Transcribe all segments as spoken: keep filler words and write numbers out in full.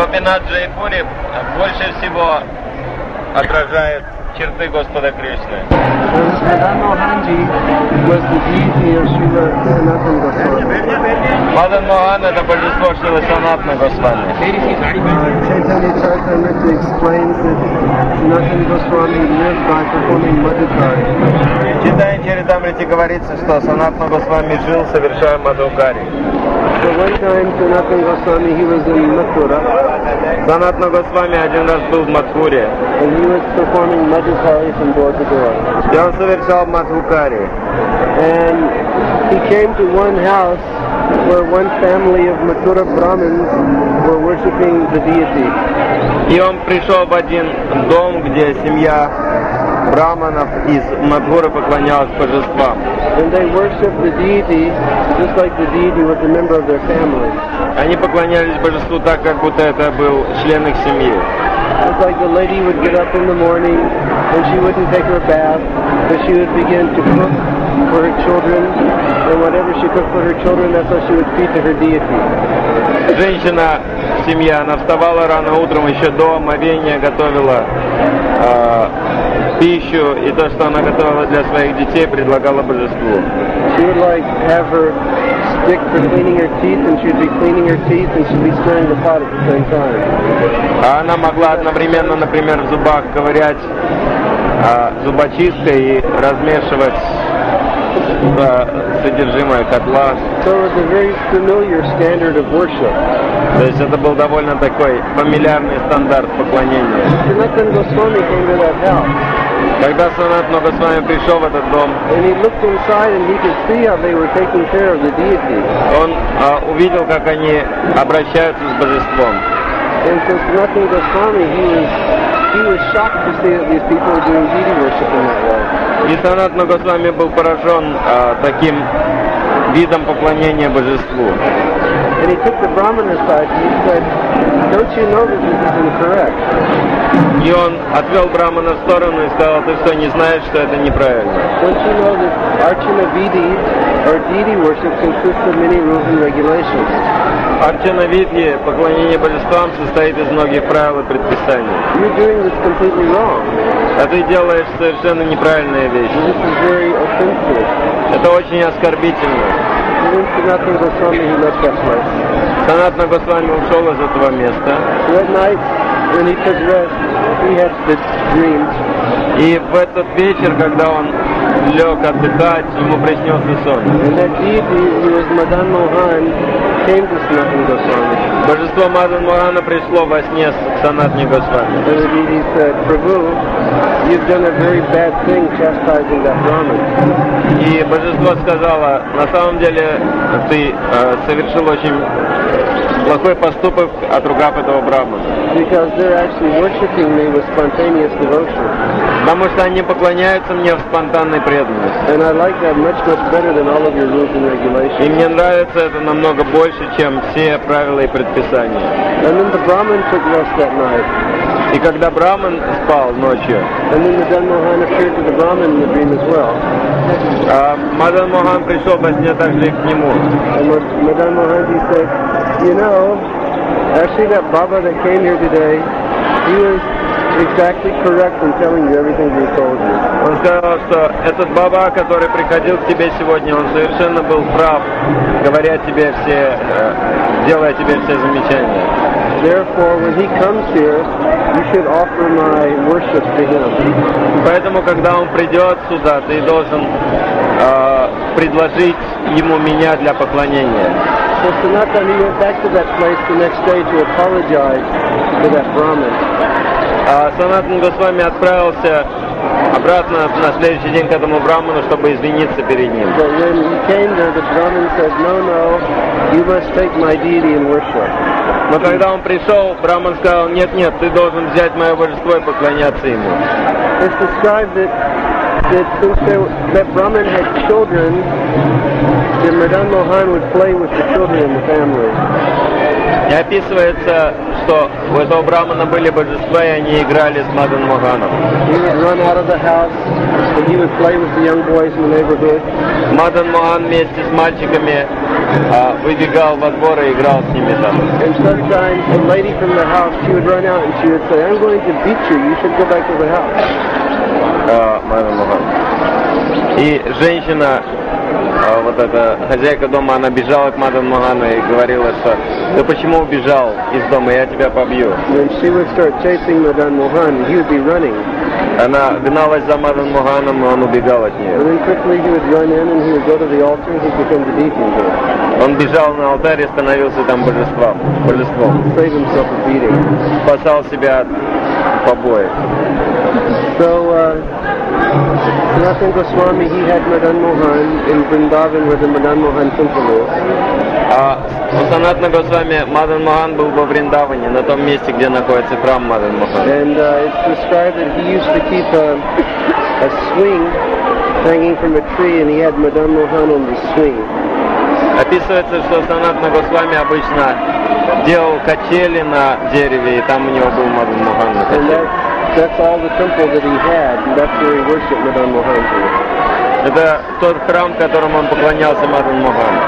Гопинат Джайпури больше всего отражает черты Господа Кришны. Мадан Мохан — это божество Шрила Санатана Госвами. Chaitanya Charitamrita explains that Sanatana Goswami lived by performing Madhukari. В Чайтанья Чаритамрите говорится, что Санатана Госвами жил, совершая Мадхукари. So one time Sanatana Goswami, he was in Mathura, Санатана Госвами один раз был в Мадхуре, and he was performing Madhukari from door to door. и он совершал Мадхукари. And he came to one house where one family of Mathura Brahmins were worshipping the deity. И он пришел в один дом, где семья браманов из Мадхуры поклонялась божествам. And they worshiped the deity just like the deity was a member of their family. Они поклонялись божеству так, как будто это был член их семьи. It's like the lady would get up in the morning and she wouldn't take her bath, but she would begin to cook for her children, and whatever she cooked for her children, that's what she would feed to her deity. Женщина, семья, она вставала рано утром, еще до омовения готовила э, пищу, и то, что она готовила для своих детей, предлагала божеству. She would like have her stick for cleaning her teeth, and she'd be cleaning her teeth, and she'd be stirring the pot at the same time. А она могла одновременно, например, в зубах ковырять э, зубочисткой и размешивать э, содержимое котла. So it was a very familiar standard of worship. То есть это был довольно такой фамильярный стандарт поклонения. Sanatana Goswami came to that house. Когда Санатана Госвами пришел в этот дом, And he looked inside and he could see how they were taking care of the deity. он а, увидел, как они обращаются с божеством. And so Sanatana Goswami, he was, he was shocked to see that these people were doing deity worship in that way. И Санатана Госвами был поражен а, таким видом поклонения божеству. And he took the Brahman aside and he said, don't you know that this is incorrect? И он отвел Брамана в сторону и сказал: ты что, не знаешь, что это неправильно? Don't you know that Archana Vidhi, or deity worship, consists of many rules and regulations? Арчана Видхи, поклонение божествам, состоит из многих правил и предписаний. You're doing this completely wrong. А ты делаешь совершенно неправильные вещи. This is very offensive. Это очень оскорбительно. And then Sanatana Goswami, he left that place. Санатана Госвами ушел из этого места. So that night, when he took rest, he had the dreams. И в этот вечер, когда он лег отдыхать, ему приснился сон. And that deity, who was Madan Mohan, came to Sanatana Goswami. Божество Мадан Мохана пришло во сне к Санатане Госвами. And the deity said, Prabhu, you've done a very bad thing chastising that Brahmin. И божество сказало: на самом деле ты э, совершил очень плохой поступок, отругав этого брамана. Because they're actually worshiping me with spontaneous devotion. Потому что они поклоняются мне в спонтанной преданности. And I like that much, much better than all of your rules and И regulations. мне нравится это намного больше, чем все правила и предписания. And then the Brahmin took rest that night. И когда браман спал ночью, And then the Madan Mohan appeared to the Brahmin in the dream as well. а Мадан Мохан пришел во сне также и к нему. And Madan Mohan, he said, you know, actually that Baba that came here today, he was exactly correct in telling you everything we told you. Он сказал, что этот баба, который приходил к тебе сегодня, он совершенно был прав, говоря тебе все, э, делая тебе все замечания. Therefore, when he comes here, you should offer my worship to him. Поэтому, когда он придет сюда, ты должен э, предложить ему меня для поклонения. So Sanatana, he went back to that place the next day to apologize to that Brahmin. А Санатан Госвами отправился обратно на следующий день к этому браману, чтобы извиниться перед ним. But when he came there, the Brahmin said, no, no, you must take my deity and worship. Но когда он пришел, браман сказал: нет, нет, ты должен взять мое божество и поклоняться ему. It's described that, that since there, that Brahmin had children, that Madan Mohan would play with the children in the family. И описывается, что у этого брамана были божества, и они играли с Мадан Моганом. He would run out of the house, and he would play with the young boys in the neighborhood. Мадан Моган вместе с мальчиками а, выбегал во двор и играл с ними там. And sometimes a lady from the house, she would run out and she would say, I'm going to beat you, you should go back to the house. А, Мадан Моган. И женщина, а, вот эта хозяйка дома, она бежала к Мадан Могану и говорила, что ты почему убежал из дома, я тебя побью. And she would start chasing Madan Mohan, and he would be running. Она гналась за Мадан Моганом, и он убегал от нее. And then quickly he would run in and he would go to the altar and he'd become the deacon there. Он бежал на алтарь и становился там божеством. божеством. Save himself a beating. Спасал себя от побоев. So, uh, Sanatana Goswami, he had Madan Mohan in Vrindavan where the Madan Mohan temple is. А у Санатана Госвами Мадан Моган был во Вриндаване, на том месте, где находится храм Мадан Мохан. And uh, it's described that he used to keep a, a swing hanging from a tree and he had Madan Mohan on the swing. Описывается, что Санатана Госвами обычно делал качели на дереве, и там у него был Мадан Мохан на And качеле. that, that's all the temple that he had, and that's where he worshipped Madan Mohan to. Это тот храм, которому он поклонялся Мадан Могану.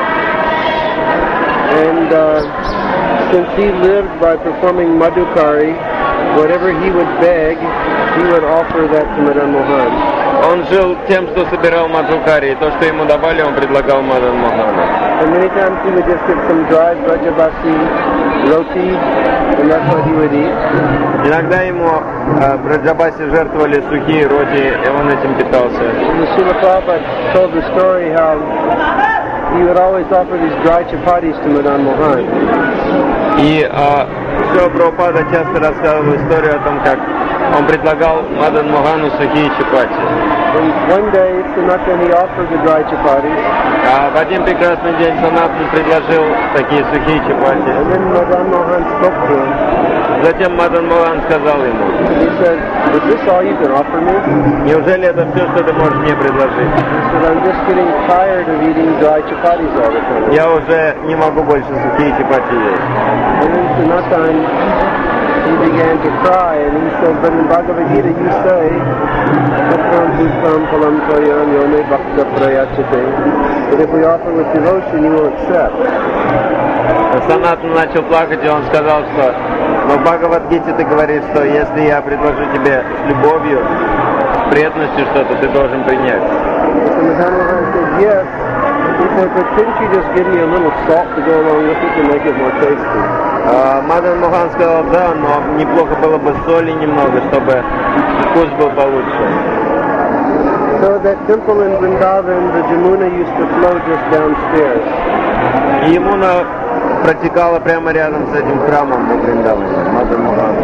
And uh, since he lived by performing Madhukari, whatever he would beg, he would offer that to Madan Mohan. Он жил тем, что собирал маджукари, и то, что ему давали, он предлагал Мадан Могану. And many times he would just get some dried Vrajabasi roti, and that's what he would eat. Иногда ему э, в Раджабасе жертвовали сухие роти, и он этим питался. The Srila Prabhupada told the story how he would always offer these dry chapatis to Madan Mohan. И э, Шрила Прабхупада часто рассказывал историю о том, как он предлагал Мадан Могану сухие чапати. And one day, Sanatan, he offered the dry chapatis. А в один прекрасный день Санатан предложил такие сухие чапати. And then Madan Mohan spoke to him. Затем Мадан Моган сказал ему: And he said, is this all you can offer me? неужели это все, что ты можешь мне предложить? He said, I'm just getting tired of eating dry chapatis all the time. Я уже не могу больше сухие чапати есть. And then Sanatan, he began to cry, and he said, but in Bhagavad Gita you say, Satram Pushpam Palam Toyam Yone Bhakta Prayachate, that if we offer with devotion, you will accept. Санатан начал плакать, и он сказал, что но в Бхагавад-гите ты говоришь, что если я предложу тебе с любовью, с преданностью что-то, ты должен принять. So Madan Mohan said, yes. He said, but couldn't you just give me a little salt to go along with it to make it more tasty? А, Мадан Мохан сказал, да, но неплохо было бы соли немного, чтобы вкус был получше. So that temple in Vrindavan, the Jamuna used to flow just downstairs. И Ямуна протекала прямо рядом с этим храмом во Вриндаване, Мадан Мохан.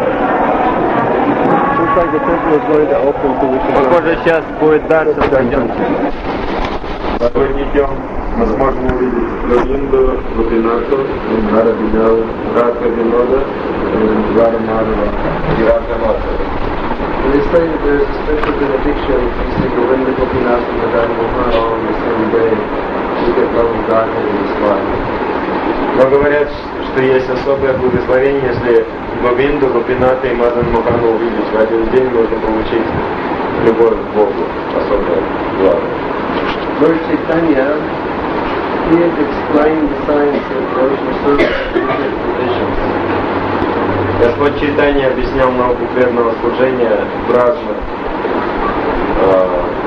Looks like the temple is going to open, so we should go. Похоже, сейчас будет дальше, пойдемте. Сегодня идем, мы сможем увидеть Говинду, Гопинату, Радабинау, Радха Винода, Рада Мадхава и Радха Мадхава. They say that there's a special benediction if you see Govinda, Gopinath, and Madan Mohan all on the same day. You get love of Godhead in this life. Но говорят, что есть особое благословение, если Говинду, Гопината и Мадан Мохана увидеть в один день, можно получить любовь к Богу, особое благо. Lord Chaitanya, he has explained the science of devotional service to different conditions. Господь Чайтанья объяснял науку преданного служения в разных э,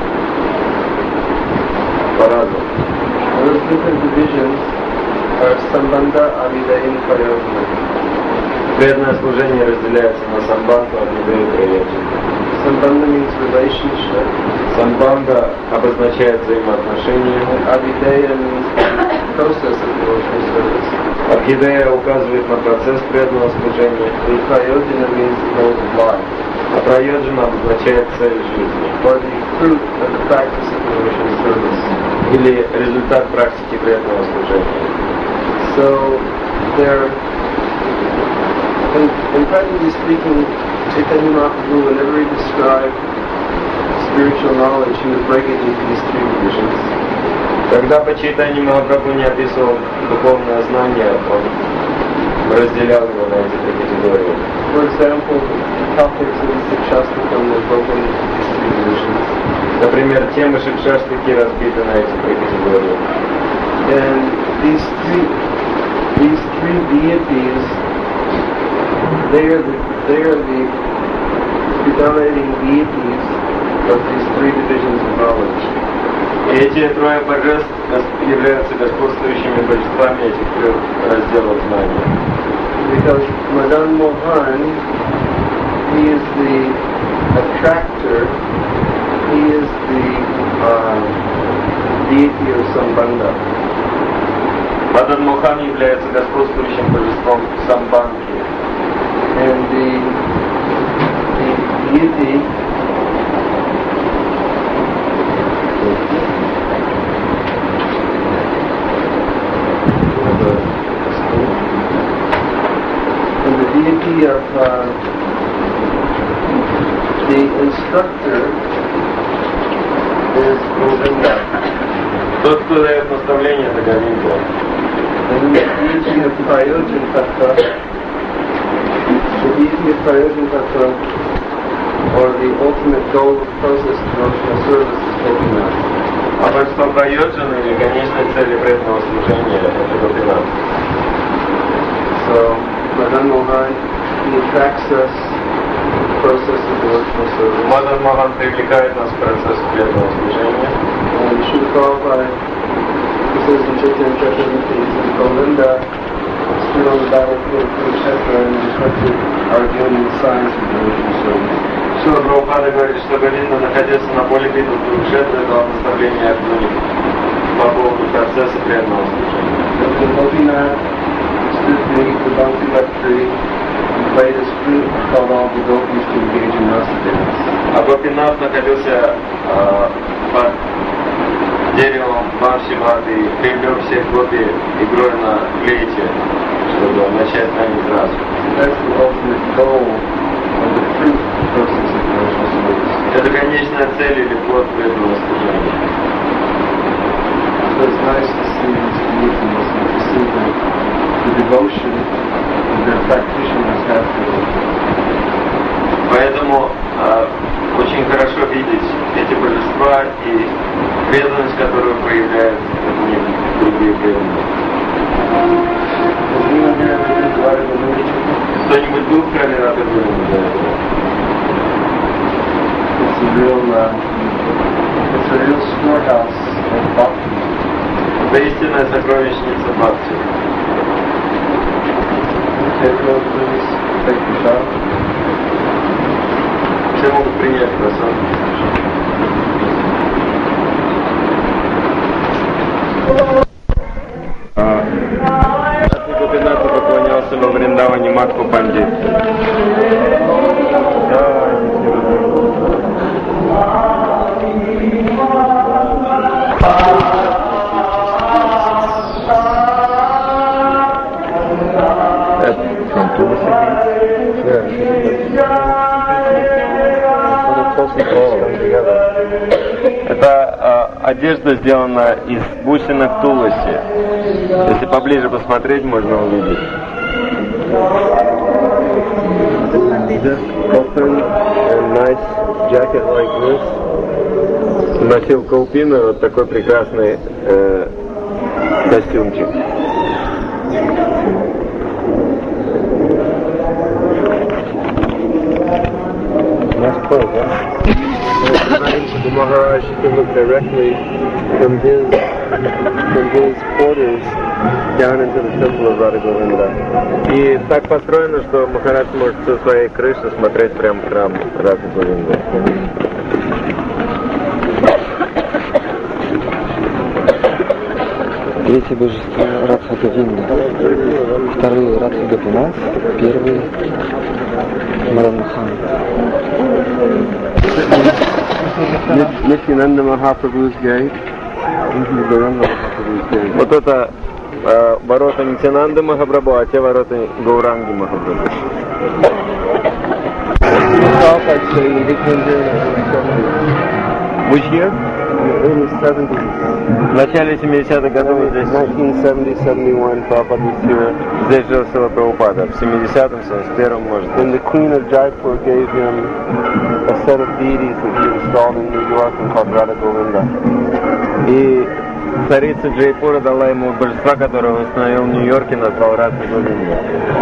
по-разному. Those different divisions are Sambandha, Avideya, and Prayojana. Преданное служение разделяется на самбандху, авидею и праяджану. Sambandha means relationship. Самбандха обозначает взаимоотношения. Avideya means process of devotional service. Абхидея указывает на процесс преданного служения. And Prayojana means the goal of life. А праяджана обозначает цель жизни. Or the fruit of the practice of devotional service. Или результат практики преданного служения. So, there, in, in practically speaking, Chaitanya Mahaprabhu, whenever he described spiritual knowledge, he would break it into these three divisions. Когда по Чайтанье Махапрабху не описывал духовное знание, он разделял его на эти три категории. For example, topics in Sikshastikam were broken into these three divisions. Например, темы Шикшаштики разбиты на эти три категории. And these three, these three deities, they are the, they are the predominating deities of these three divisions of knowledge. И эти трое божеств являются господствующими божествами этих трех разделов знания. Because Madan Mohan, he is the attractor, he is the uh, deity of Sambandha. Мадан Мохан является господствующим божеством Самбанки. And the, the deity and the deity of uh, the instructor is Govinda. Тот, кто дает наставление, это Говинда. And the deity of Prayojan Tattva, the deity of Prayojan Tattva, or the ultimate goal of process devotional service is Gopinath. А божество Прайоджана или конечной цели преданного служения это Гопинат. So, Madan Mohan, he attracts us to the process of devotional service. Мадан Мохан привлекает нас в процесс преданного служения. And Srila Prabhupada, he says in Chaitanya Charitamrita, he says, Govinda stood on the battlefield of Kurukshetra and instructed Arjuna in the science of devotional service. Шрила Прабхупада говорит, что Говинда находился на поле битвы Курукшетры и дал наставление Арджуне по поводу процесса преданного служения. The Gopinath stood beneath the Bhakti tree and played his flute, called all the gopis to engage in rasa dance. А Гопинат находился э, под деревом Баншивады и привлек всех гопи игрой на флейте, чтобы начать танец расу. That's the ultimate goal of the fruit process of devotional service. Это конечная цель или плод преданного служения. So it's nice to see these deities and to see the, the devotion that their practitioners have for them. Поэтому э, очень хорошо видеть эти божества и преданность, которую проявляют к ним другие преданные. Has anyone here ever been to Radha? Кто-нибудь был в храме Рады Говинды до этого? It's a real, uh, it's a real storehouse of bhakti. Это истинная сокровищница бхакти. Take those, please. Take the shot. Все могут принять просад. Гопинату поклонялся во Вриндаване Матху Пандит. Это э, одежда сделана из бусинок туласи. Если поближе посмотреть, можно увидеть. This open and nice jacket like this. Носил Каупина вот такой прекрасный э, костюмчик. Nice clothes, huh? The Maharaj could look directly from his from his quarters down into the temple of Radha Govinda. И так построено, что Махарадж может со своей крыши смотреть прямо в храм Рады Говинды. Третье божество Радха Говинда, второй Радха Гопинат, первый Мадан Мохан. Nityananda Mahaprabhu's gate. This is Gauranga Mahaprabhu's gate. Вот это э, ворота Нитянанды Махапрабху, а те ворота Гауранги Махапрабху. Prabhupada say he came here in nineteen seventy. Which year? the early seventies. В начале семидесятых годов здесь, nineteen seventy, seventy-one, Prabhupada was here. здесь жил Шрила Прабхупада. В семидесятом, семьдесят первом, может быть. And the Queen of Jaipur gave him a set of deities that he installed in New York and called Radha Govinda. И царица Джайпура дала ему божества, которые он установил в Нью-Йорке, назвал Радха Говинда.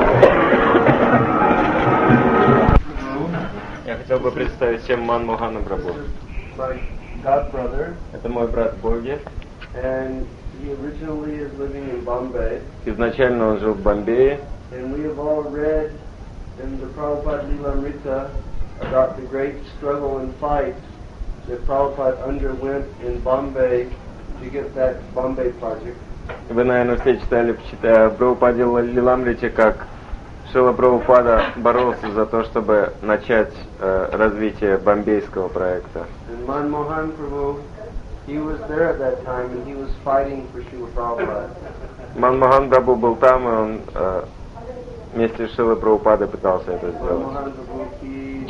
Я хотел бы представить всем Ман Мохана Прабху. My god brother, Это мой брат Боги. and he originally is living in Bombay. Изначально он жил в Бомбее. And we have all read in the Prabhupada Lilamrita about the great struggle and fight that Prabhupada underwent in Bombay to get that Bombay project. Вы, наверное, все читали в Прабхупаде Лиламрите, как Шрила Прабхупада боролся за то, чтобы начать э, развитие бомбейского проекта. And Manmohan Prabhu, he was there at that time and he was fighting for Srila Prabhupada. Манмохан Прабху был там, и он э, вместе с Шрилой Прабхупадой пытался это сделать. Manmohan Prabhu, he,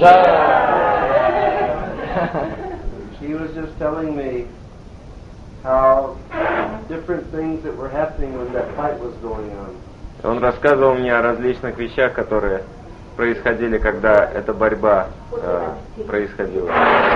he was just telling me how different things that were happening when that fight was going on. Он рассказывал мне о различных вещах, которые происходили, когда эта борьба э, происходила.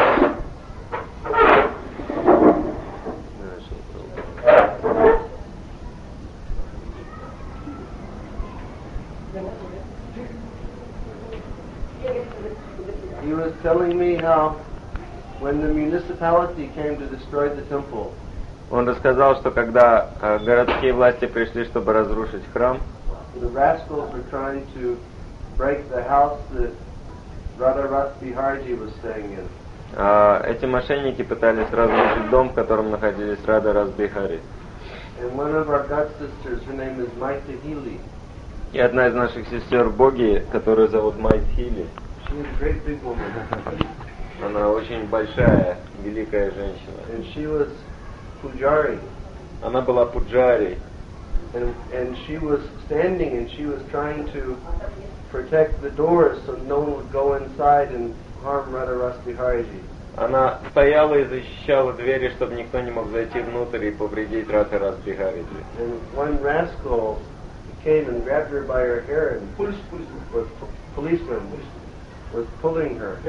He was telling me how when the municipality came to destroy the temple, Он рассказал, что когда э, городские власти пришли, чтобы разрушить храм, the rascals were trying to break the house that Radharas Biharji was staying in. э, эти мошенники пытались разрушить дом, в котором находились Рада Расбихари. And one of our god sisters, her name is Maita Healy. И одна из наших сестер Боги, которую зовут Майтхили, She is a great big woman. она очень большая, великая женщина. And she was Pujari. Она была пуджари, And, and she was standing and she was trying to protect the doors so no one would go inside and harm Radharas Biharji. она стояла и защищала двери, чтобы никто не мог зайти внутрь и повредить Радха Расбихариджи. And one rascal came and grabbed her by her hair and police, police, was policeman was pulling her.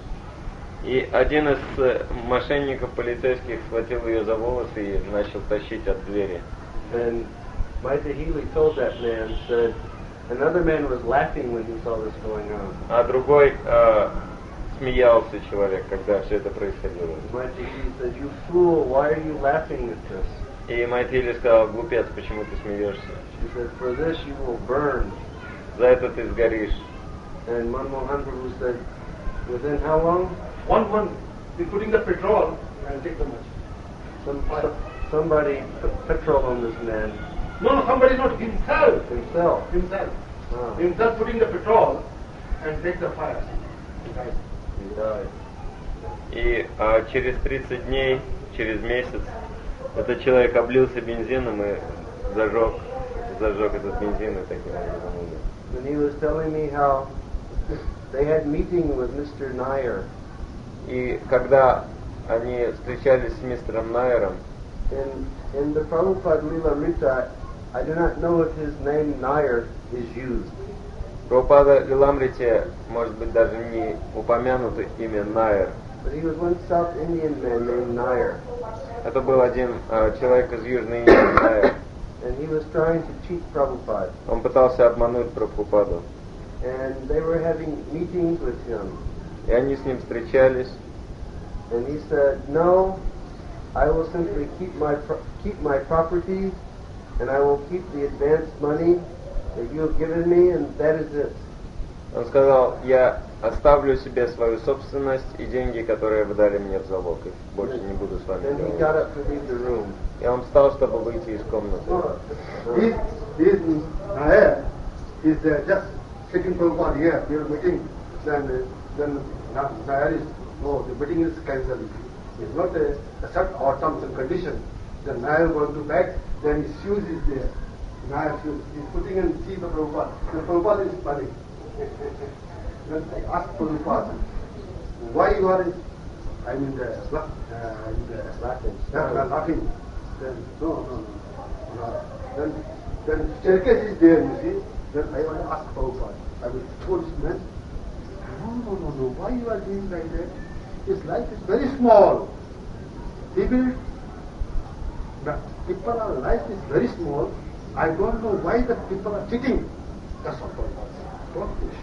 И один из э, мошенников полицейских схватил ее за волосы и начал тащить от двери. And Maita Healy told that man, said, another man was laughing when he saw this going on. А другой э, смеялся человек, когда все это происходило. Maita Healy said, you fool, why are you laughing at this? И Майтхили сказал: глупец, почему ты смеешься? She said, for this you will burn. За это ты сгоришь. And Manmohan Prabhu said, within how long? One month, we putting the petrol and take the match. Some, some, somebody put petrol on this man No, no, somebody not himself. himself. Himself. Wow. Himself putting the petrol and take the fire. He died. He died. И а, через тридцать дней, через месяц, этот человек облился бензином и зажег, зажег этот бензин и таким образом умер. And he was telling me how they had meeting with Mister Nair. И когда они встречались с мистером Найером, In, in the Prabhupada Lilamrita, I do not know if his name Nair is used. в Прабхупада Лиламрите, может быть, даже не упомянуто имя Найер. But he was one South Indian man named Nair. Это был один э, человек из Южной Индии, Найер. And he was trying to cheat Prabhupada. Он пытался обмануть Прабхупаду. And they were having meetings with him. И они с ним встречались. And he said, no, I will simply keep my pro- keep my property, and I will keep the advance money that you have given me, and that is it. Он сказал: я оставлю себе свою собственность и деньги, которые вы дали мне в залог, и больше не буду с вами Then he got делать. up to leave the room. И он встал, чтобы выйти из комнаты. This, this Nair is uh, just sitting Prabhupada here, we are meeting, then, uh, then Nair is, no, the meeting is cancelled. It's not a, a set or terms and conditions. Then Nair going to back, then his shoes is there. Nair shoes, he's putting in see the Prabhupada. The Prabhupada is funny. Then I asked Prabhupada, why you are I mean the, uh, in the Laughing. uh, laughing. Then no, no, no, no. Then then staircase is there, you see. Then I want to ask Prabhupada. I will told this man, no, no, no, no. Why you are doing like that? His life is very small. He will. The people are life is very small. I don't know why the people are cheating. That's what Prabhupada said. Don't push.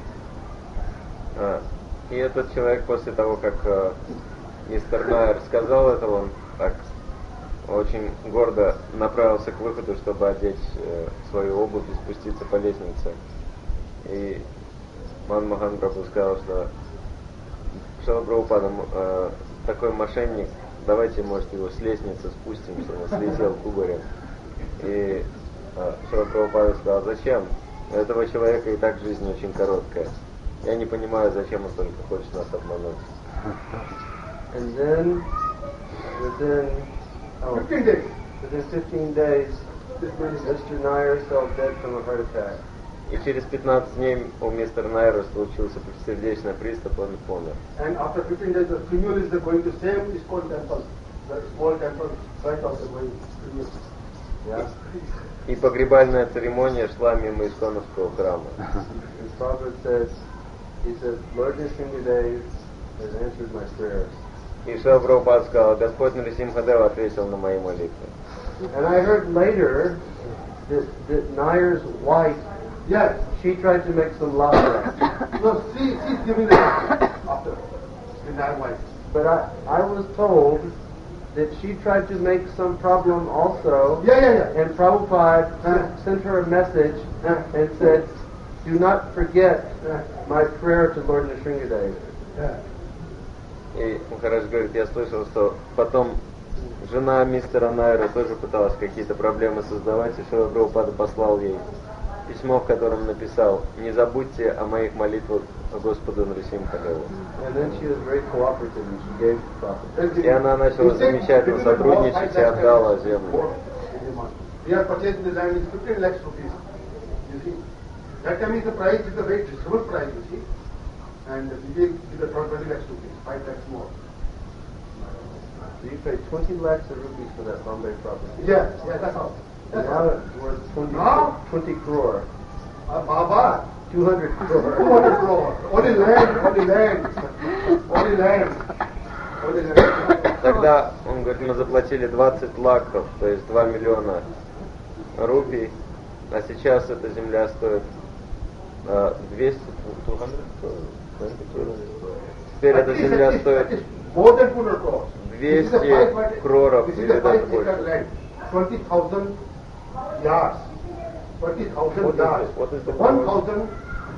А, и этот человек после того, как э, мистер Найер сказал это, он так очень гордо направился к выходу, чтобы одеть э, свою обувь и спуститься по лестнице. И Ман Мохан Прабху сказал, что Шрила Прабхупада, э, такой мошенник, давайте, может, его с лестницы спустим, чтобы он слетел кубарем. И э, Шрила Прабхупада сказал, зачем? У этого человека и так жизнь очень короткая. Я не понимаю, зачем он только хочет нас обмануть. And then, within, oh, Fifteen days. within fifteen days, Mister Nair fell dead from a heart attack. И через пятнадцать дней у мистера Найера случился сердечный приступ, он помер. And after fifteen days, the funeral is going to same ISKCON temple, the small temple right after going funeral. Yeah. И погребальная церемония шла мимо Исконовского храма. His father said, he said, Lord Nrsimhadev has answered my prayers. И Шрила Прабхупада сказал, Господь Нарисимхадев ответил на мои молитвы. And I heard later that, that Nair's wife, Yes. she tried to make some love. No, she she's giving the after in that wife. But I, I was told that she tried to make some problem also. Yeah, yeah, yeah. And Prabhupada Uh. sent her a message Uh. and said, do not forget my prayer to Lord Nrsimhadev. Yeah. И Махарадж говорит, я слышал, что потом жена мистера Найера тоже пыталась какие-то проблемы создавать, и Шрила Прабхупада послал ей письмо, в котором написал, не забудьте о моих молитвах Господу Нарисимхадеву. And then she was very cooperative and she gave the prophet. И она начала замечательно сотрудничать и отдала землю. We are purchasing the land is fifteen lakhs rupees. You see, that time is the price is the very reasonable price. You see, and we give the twenty lakhs rupees, five lakhs more. So you paid twenty lakhs of rupees for that Bombay property. Yeah, yeah, that's all. And That's now all. it's worth twenty, Now? twenty crore. Uh, Baba, two hundred two crore. hundred crore. Only land, only land, only land, only land. Тогда, он говорит, мы заплатили двадцать лакхов, то есть два миллиона рупий, а сейчас эта земля стоит э, двести, теперь эта земля стоит More than two hundred crores. двести кроров This is или the даже five больше. acre land, twenty thousand yards, twenty thousand What is yards, it? What is the one thousand,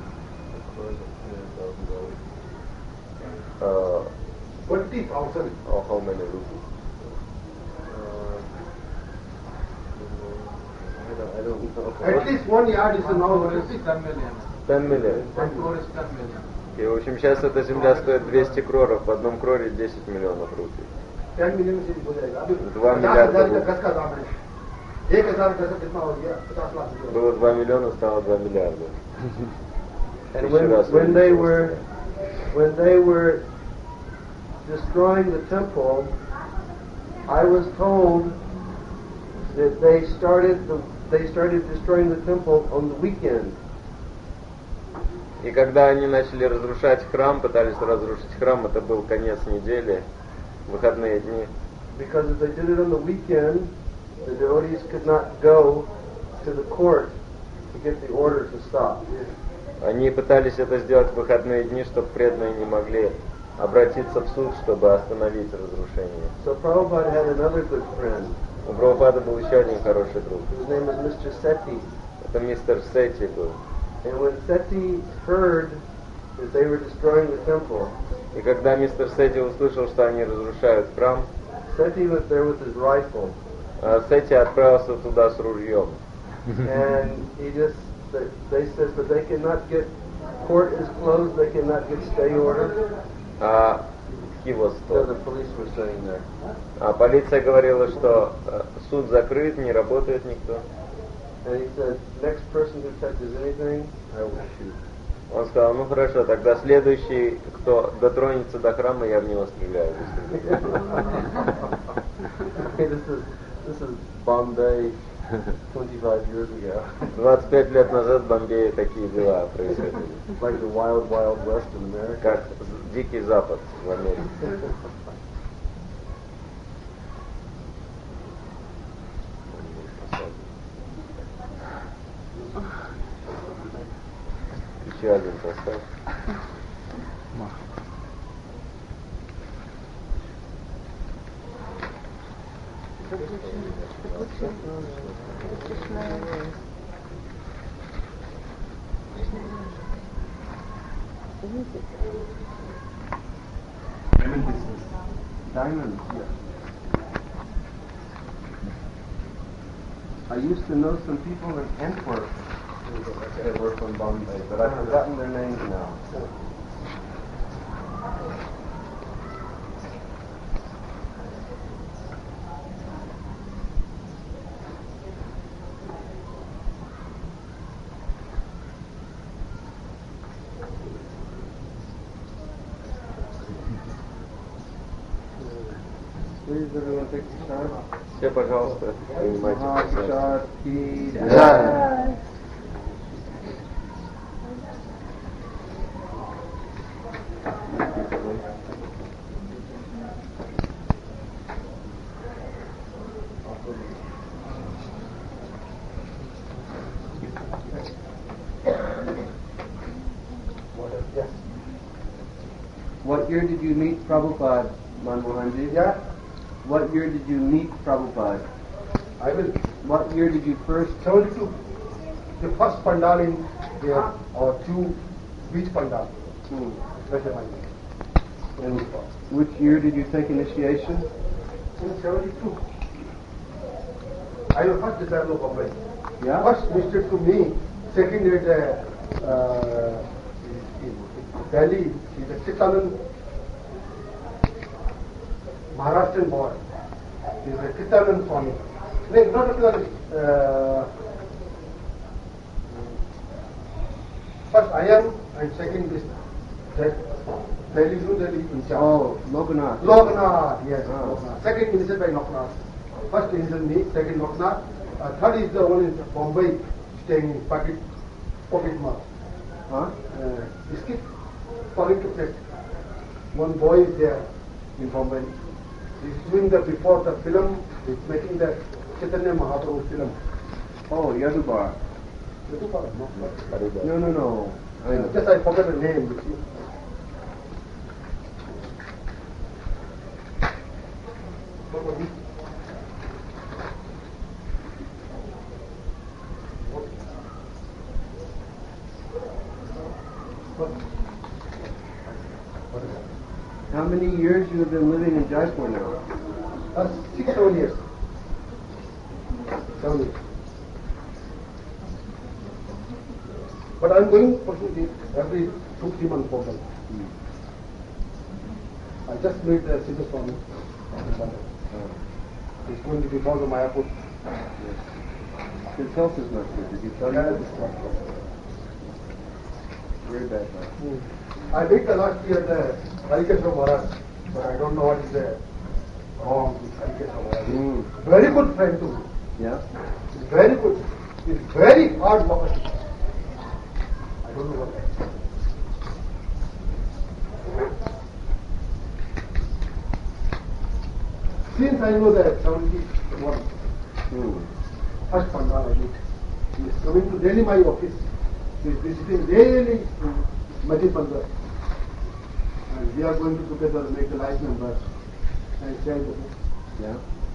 Uh, twenty thousand. or how many rupees? I don't, I don't know. At least one yard is now ten million. И, в общем, сейчас эта земля стоит двести кроров, в одном кроре десять миллионов рупий. ten million से हो जाएगा. अभी Два पचास миллиарда हजार रुपए. का गज का दाम है. एक हजार गज का कितना हो गया? पचास लाख रुपए. Было два миллиона, стало два миллиарда. And Еще when, раз when they увеличилось. were when they were destroying the temple, I was told that they started the they started destroying the temple on the weekend. И когда они начали разрушать храм, пытались разрушить храм, это был конец недели, выходные дни. Because if they did it on the weekend, the devotees could not go to the court to get the order to stop. Они пытались это сделать в выходные дни, чтобы преданные не могли обратиться в суд, чтобы остановить разрушение. So Prabhupada had another good friend. У Прабхупады был еще один хороший друг. His name was Mister Seti. Это мистер Сетти был. And when Seti heard that they were destroying the temple, И когда мистер Сетти услышал, что они разрушают храм, Seti was there with his rifle. а Сетти отправился туда с ружьем. And he just, they, they said, but they cannot get, court is closed, they cannot get stay order. А he was So told. the police were saying there. А полиция говорила, что э, суд закрыт, не работает никто. And he said, next person who touches anything, I will shoot. Он сказал, ну хорошо, тогда следующий, кто дотронется до храма, я в него стреляю. This is this is Bombay twenty-five years ago. двадцать пять лет назад в Бомбее такие дела происходили. Like the wild, wild west in America. Как Дикий Запад в Америке. Еще один поставь. Diamonds, yeah. I used to know some people in Antwerp that were from Bombay, but I've forgotten their names now. Please, everyone take a shot. Все, пожалуйста, принимайте присаживайтесь. Shot, tea, Да. What year did you meet Prabhupada, Manmohanji? Yeah, What year did you meet Prabhupada? I will. What year did you first? seventy-two. The first pandal in here, or two beach pandal. Hmm. That's the one. And which year did you take initiation? In seventy-two. I was first disciple of Bombay. Yeah. First visited to me, second at uh, uh, in, in Delhi, is a Chittanan Maharashtrian boy. He is a Chittanan Swami. No, not a Chittanan. Uh, first I am, and second is that Delhi, New Delhi in charge. Oh, Lokanath. Lokanath, yes. Ah. Lokanath. Second initial by Lokanath. First initial me, second Lokanath. Uh, third is the one in Bombay, staying in Pocket, Pocket Mart. Huh? Uh, Biscuit, Pocket Plate. One boy is there in Bombay. He's doing the, before the film, he's making the Chaitanya Mahaprabhu film. Oh, Yadubar. No, No, no, no. I know. just I forgot the name. You see. What was it? What? What is that? How many years you have been living in Jaipur now? Uh, six, seven years. Seven years. But I'm going personally every two, three months for them. I just made the Siddha Swami. He's going to be called the Mayapur. His health is not good. Did he tell you that? Very bad health. I met the last year the Harikeshwar Maharaj, but I don't know what is the wrong with Harikeshwar Maharaj. Mm. Very good friend too. Yeah? He's very good. He's very hard worker. I don't know what that is. Since I know that seventy-one, Mm. first Pandal I meet, he is coming to daily my office. He is visiting daily Majid Bandar. And we are going to together make the life number and share the book. Yeah?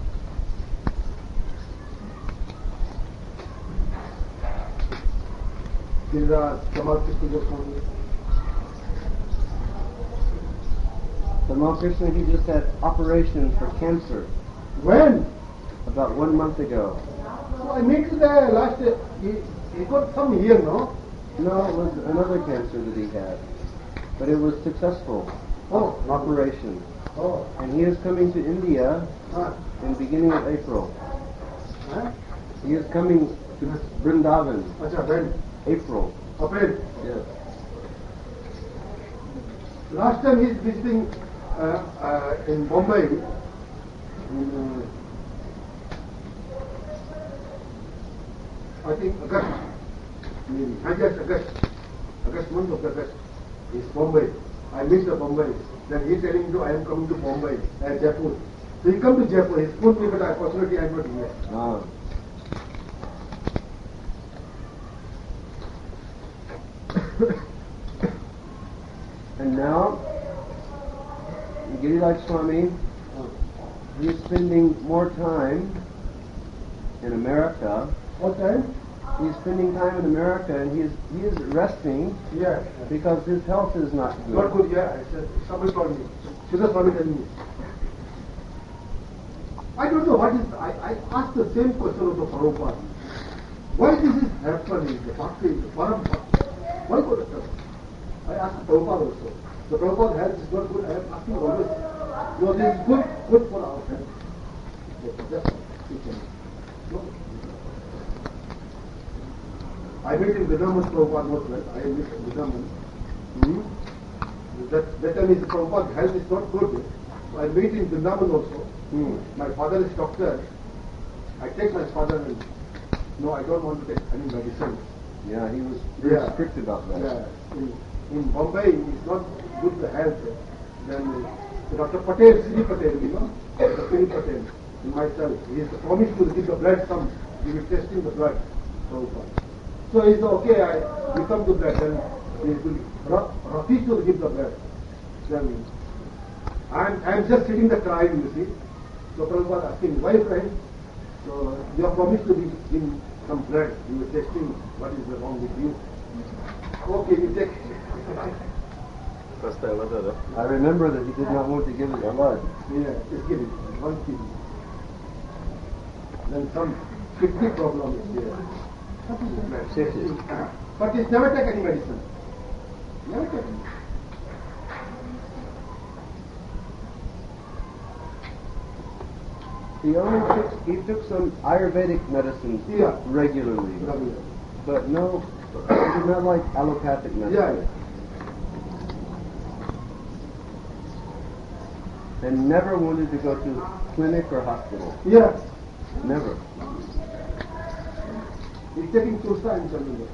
These are Kamal Krishna Goswami. Tamal Krishna, he just had operation for cancer When? about one month ago. So I met the last, uh, he, he got some here, no? No, it was another cancer that he had. But it was successful. Oh. Operation. Oh. And he is coming to India Ah. in the beginning of April. Huh? He is coming to Vrindavan, Acha, when? April. April. Yes. Last time he's visiting uh, uh, in Bombay, in, uh, I think August, maybe, August, August, August month of August, is Bombay. I missed the Bombay. Then he's telling me, I am coming to Bombay, uh, Jaipur. So he come to Jaipur, he phoned me, but unfortunately I am not here. Ah. And now, Giriraj Swami, he's spending more time in America. What time? He's spending time in America, and he is he is resting Yeah. because his health is not good. Not good, yeah. I said, somebody told me. Sridhar Swami told me. I don't know what is, I, I asked the same question of the Prabhupada. Why this is happening, the bhakti, the parampara? Why could it happen? I asked the Prabhupada also. The Prabhupada health is not good. I am asking always, no, this is good, good for our health. That's all. No. I met in Vrindavan, Prabhupada not well. I met in Vrindavan. Hmm? That, that time his Prabhupada health is not good. So I met in Vrindavan also. Hmm. My father is doctor. I take my father and no, I don't want to take any medicine. Yeah, he was very Yeah. strict about that. Yeah. In, in Bombay, it's not good the health. Then uh, Doctor Patel, Sri Patel, you know, Doctor Sri Patel, and myself, he has promised to give the blood some. He will testing the blood. So he said, okay, I we come to blood, then he will refuse to give the blood. Then I'm I'm just sitting there crying, you see. So Prabhupada asking, why crying? So you have promised to give him some blood. You were testing what is wrong with you. Okay, you take. I remember that he did not want to give his blood. Yeah, just give it. One kidney. Then some kidney problem is there. But he's never take any medicine. Never take any. He only took he took some Ayurvedic medicines Yeah. regularly, but no, he did not like allopathic medicine. Yeah. And never wanted to go to clinic or hospital. Yeah. Never. He's taking Chusa and Chandigarh.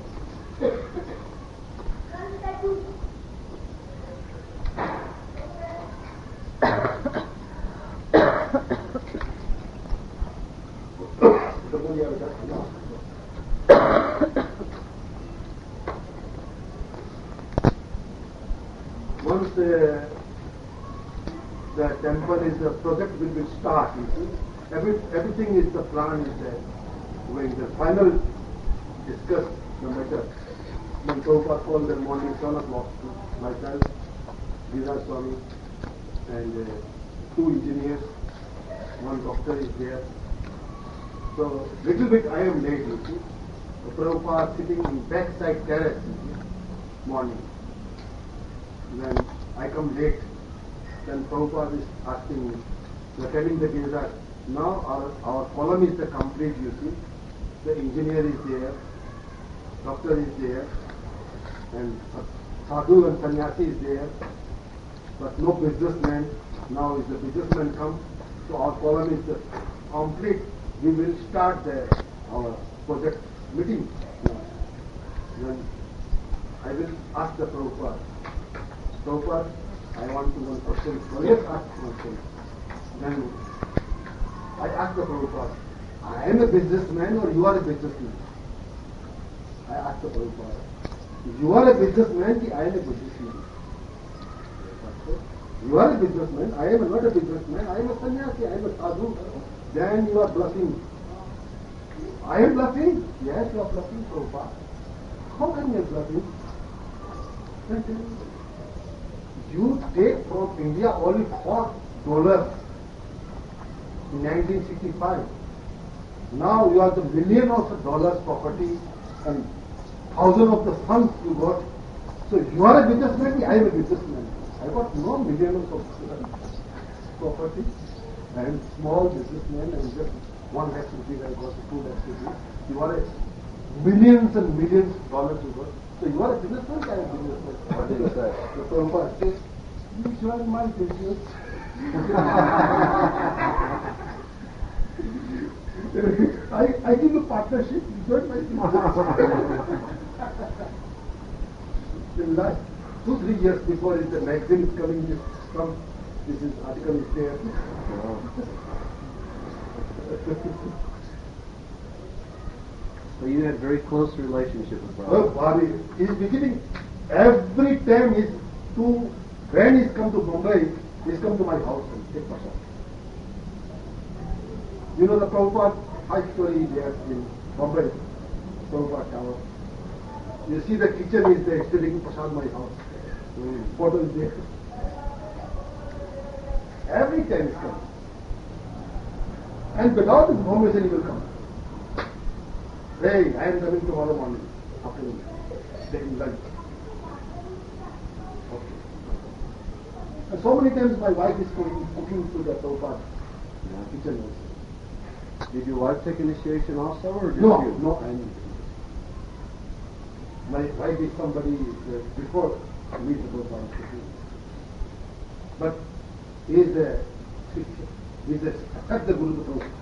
Once uh, the temple is the project will be start, you see. Every, everything is the plan is there. When the final discuss the matter, when Prabhupada called the morning seven o'clock, myself, Giriraj Swami, and uh, two engineers, one doctor is there. So little bit I am late, you see. The Prabhupada sitting in backside terrace, you see, morning. Then I come late. Then Prabhupada is asking me, they are telling the Giriraj, now our, our column is the complete, you see. The engineer is there, doctor is there, and sadhu and sannyasi is there, but no businessman. Now is the businessman come, so our column is the complete. We will start the our project meeting. Then I will ask the Prabhupada, Prabhupada, I want to one question. Oh, yes, ask one question. Then I ask the Prabhupada, I am a businessman or you are a businessman? I ask the Prabhupada, you are a businessman, I am a businessman. You are a businessman, I am not a businessman, I am a sannyasi, I am a sadhu. Then you are bluffing. I am bluffing? Yes, you are bluffing, Prabhupada. How can you be bluffing? You take from India only four dollars in nineteen sixty-five. Now you have the million of dollars property and thousand of the funds you got. So you are a businessman, I am a businessman. I got no millions of property and small businessman and just one lakh rupees I got, two lakh rupees. You are a millions and millions of dollars you got. So you are a businessman, I am a businessman. What did he say? The Prabhupada says, Which one my business? I, I give a partnership, you don't my business. In last two, three years before the magazine is coming, this from this is article is there. So you had a very close relationship with Brahma. Oh, Bobby, he's beginning every time he's to when he's come to Mumbai, he's come to my house and take prasad. You know the Prabhupada high story there in Mumbai, Prabhupada Tower. You see the kitchen is there, still taking prasad my house. Mm. Photo is there. Every time he's come. And without information he will come. Hey, I am coming tomorrow morning, afternoon, taking lunch. Okay. And so many times my wife is cooking, cooking to the Prabhupada yeah, kitchen also. Did your wife take initiation also, or did No, you? no, I mean, my wife is somebody uh, before I meet the Prabhupada cooking. But he is a, he is a, attack the Guru to Prabhupada.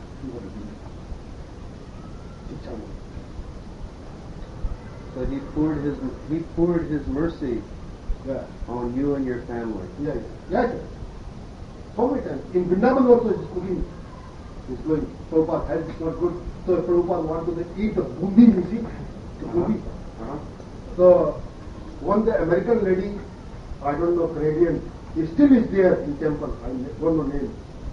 So he poured his he poured his mercy Yeah. on you and your family. Yeah, yeah. Yes, sir. So many times. In Vrindavan also is cooking. He's going, Prabhupada health is not good. So Prabhupada wants to eat the bundi, you see? The bundi. Uh-huh. So one the American lady, I don't know, Canadian, he still is there in temple. I don't know name.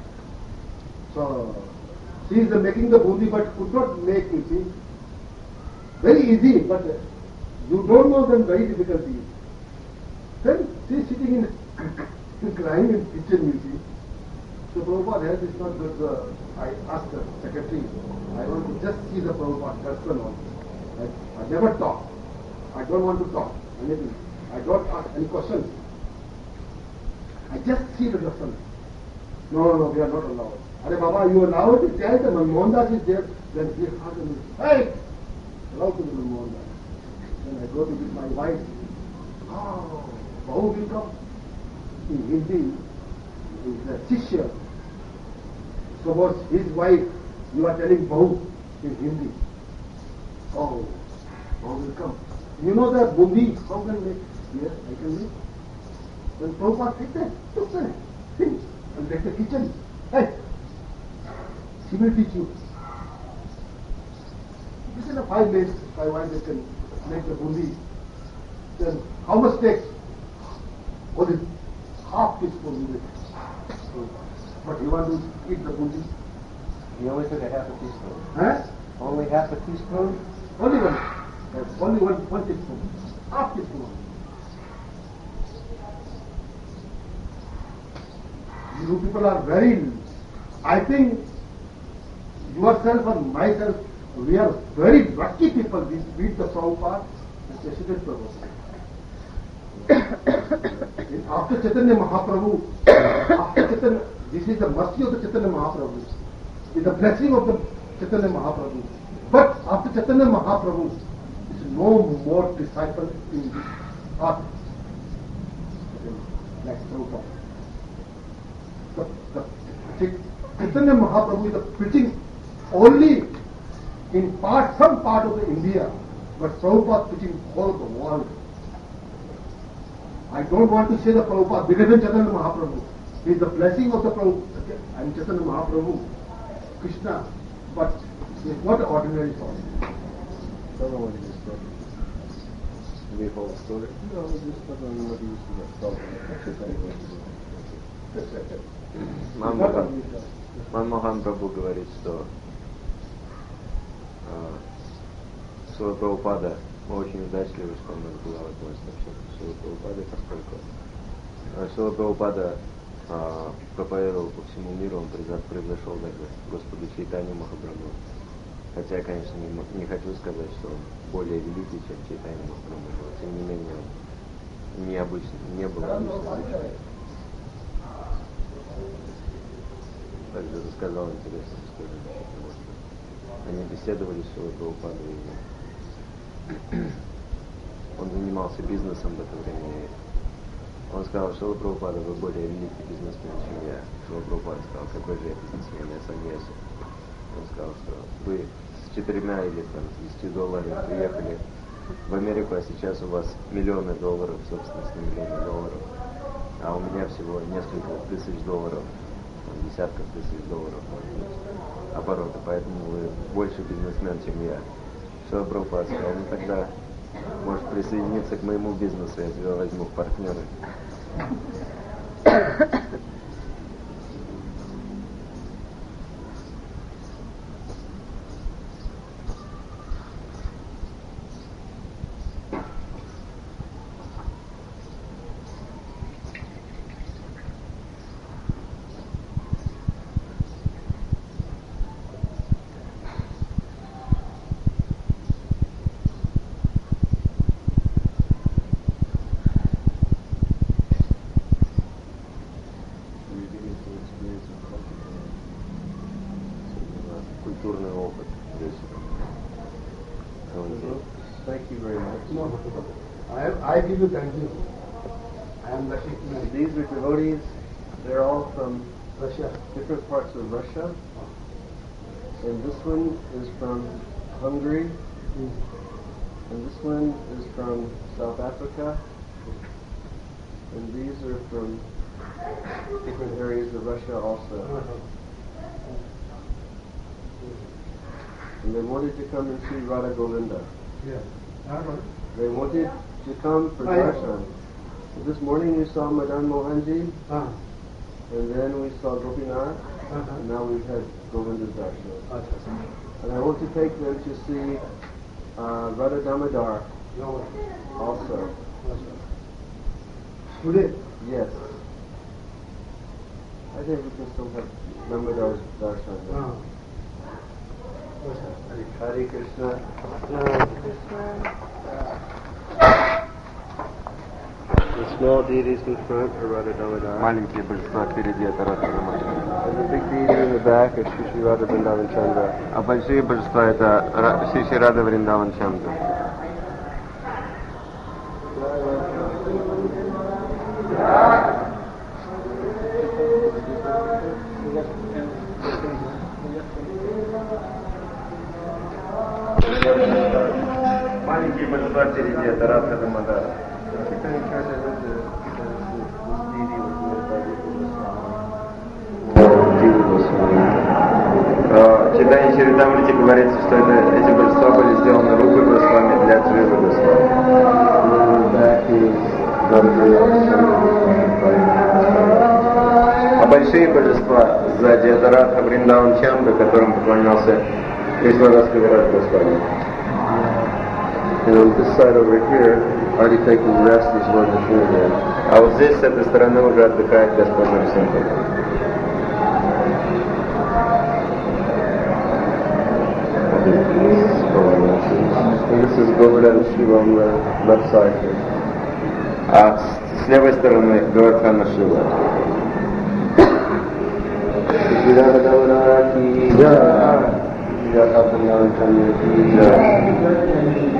So she is making the bundi but could not make, you see. Very easy, but you don't know then very difficult it is. Then she is sitting in crying in kitchen, you see. So Prabhupada health is not good. Uh, I asked the secretary, I want to just see the Prabhupada person also. I, I never talk. I don't want to talk anything. I don't ask any questions. I just see the person. No, no, no, we are not allowed. Are Baba, you are allowed to tell them when Mohandas is there, then he has to hey! Allowed to be Mohandas. Then I go to with my wife. Oh, Bahu will come. In Hindi, is a Shishya. Suppose his wife, you are telling Bahu in Hindi. Oh, Bahu will come. You know the bundi, how can make? Yes, I can make. Then Prabhupada take that, took that thing, and take the kitchen. Hey, she will teach you. This is a five minutes, five minutes they can make the bundi. Then how much takes? What is half teaspoon with it. So, but you want to eat the bundi? He only took a half a teaspoon. Huh? Only half a teaspoon? Only one. Yes, only one, one teaspoon. Half teaspoon. You people are very, I think yourself and myself, we are very lucky people. We meet the Prabhupada and President Prabhupada. After Chaitanya Mahaprabhu, after Chaitanya, this is the mercy of the Chaitanya Mahaprabhu. It's the blessing of the Chaitanya Mahaprabhu. But after Chaitanya Mahaprabhu, there is no more disciple in this earth like Prabhupada. The, the Chaitanya Mahaprabhu is the preaching only in part, some part of the India, but Prabhupada preaching all of the world. I don't want to say the Prabhupada bigger than Chaitanya Mahaprabhu. He is the blessing of the Prabhupada. I am Chaitanya Mahaprabhu, Krishna, but he is not an ordinary soul. Don't know what he just said. Maybe a whole story? No, just don't know what he used to get. Ман Мохан Прабху говорит, что э, Шрила Прабхупада, мы очень удачливы, что у нас была возможность общаться с Шрилой Прабхупадой, поскольку э, Шрила Прабхупада э, проповедовал по всему миру, он превзошел даже Господу Чайтанью Махапрабху. Хотя я, конечно, не, не хочу сказать, что он более великий, чем Чайтанья Махапрабху, но тем не менее он необычный, не был обычным случаем. Также рассказал интересную историю насчет того, что они беседовали с Шрилой Прабхупадой, и он занимался бизнесом в это время, и Он сказал, что Прабхупада, вы более великий бизнесмен, чем я. Шрила Прабхупада сказал, какой же я бизнесмен, я саньяси. Он сказал, что вы с четырьмя или там с десятью долларами приехали в Америку, а сейчас у вас миллионы долларов, собственность на миллионы долларов. А у меня всего несколько тысяч долларов, там, десятков тысяч долларов, может быть, оборота. Поэтому вы больше бизнесмен, чем я. Шрила Прабхупада сказал, ну тогда может присоединиться к моему бизнесу, я тебя возьму в партнеры. Культурный опыт здесь. Thank you very much. No, I, I give you thank you. I am lucky. These are devotees. They're all from Russia. different parts of Russia. And this one is from Hungary. Mm. And this one is from South Africa. And these are from different areas of Russia also. Uh-huh. And they wanted to come and see Radha Govinda. Yeah. Uh-huh. They wanted to come for Oh, yeah. darshan. So this morning we saw Madan Mohanji, Uh-huh. and then we saw Gopinath, Uh-huh. and now we've had Govinda's darshan. Uh-huh. And I want to take them to see uh, Radha Damodar No. also. Uh-huh. Today? Yes. I think we can still have Damodar's darshan. now. Uh-huh. Hare Krishna. The small deities in front are Radha Damodar. Маленькие божества впереди это Радха Дамодар. And the big deity in the back is Shri Shri Radha Vrindavan Chandra. А большие божества это Ра- Шри Шри Рада Вриндаван Чандра. Маленькие божества впереди это Радха Дамодар. В читании Чаритамрити говорится, что это, эти божества были сделаны Рупой Госвами для Дживы Госвами. А большие божества сзади это Радха Вриндаван Чандра, которым поклонялся Кришнадас Кавират Госвами. And on this side over here, already taking rest is Lord Vishnu. А вот здесь, с этой стороны, уже отдыхает Господь Нарсимха. And this is Govardhan Shiva on the left side here. А с, с левой стороны Говардхана Шива. Radha Damodar ki jai. Radha Vrindavan Chandra ki jai.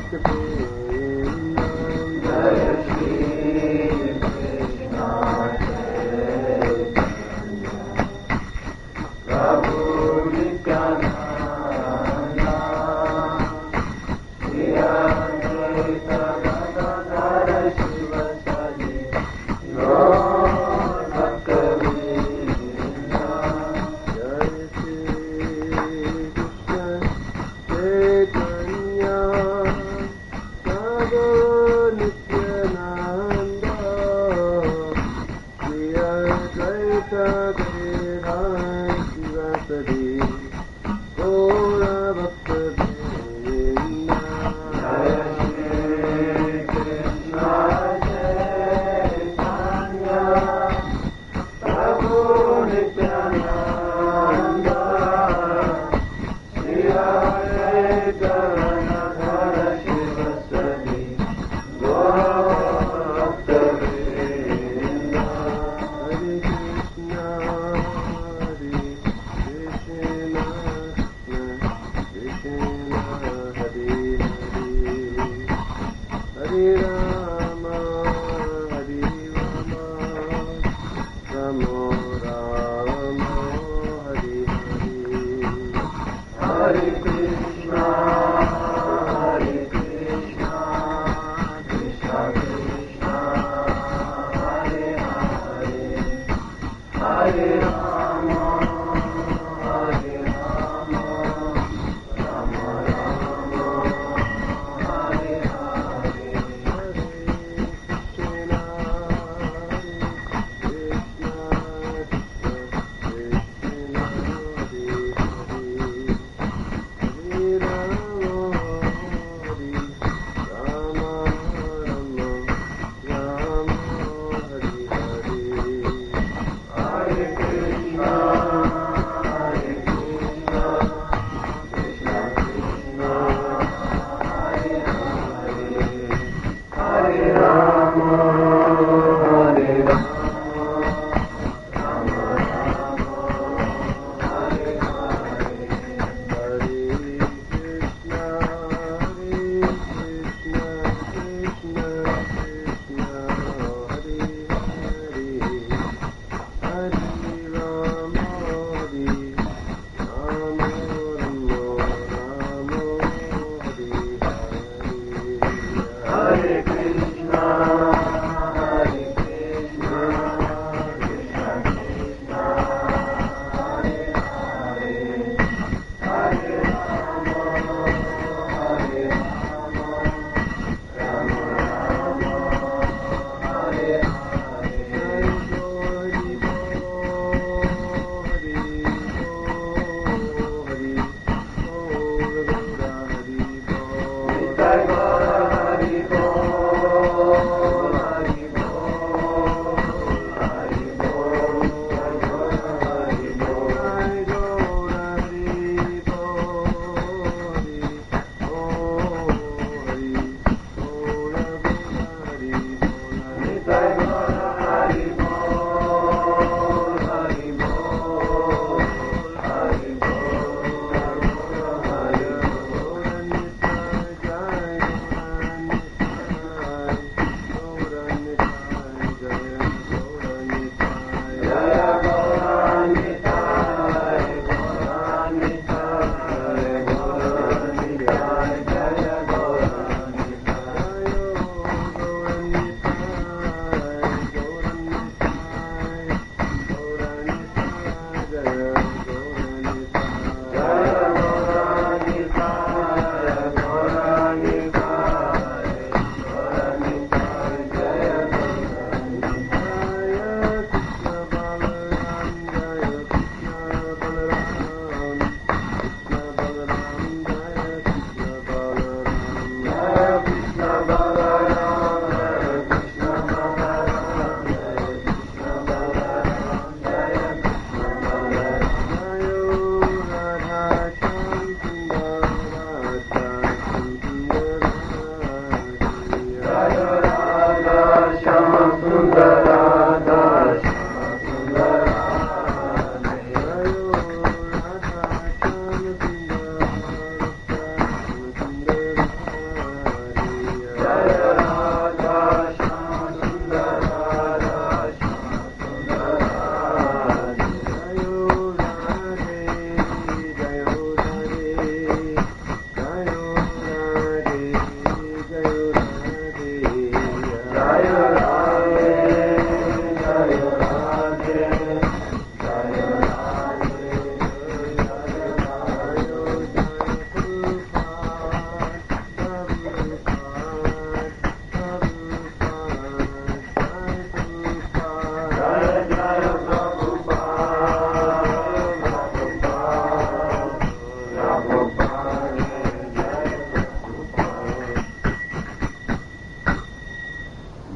Hare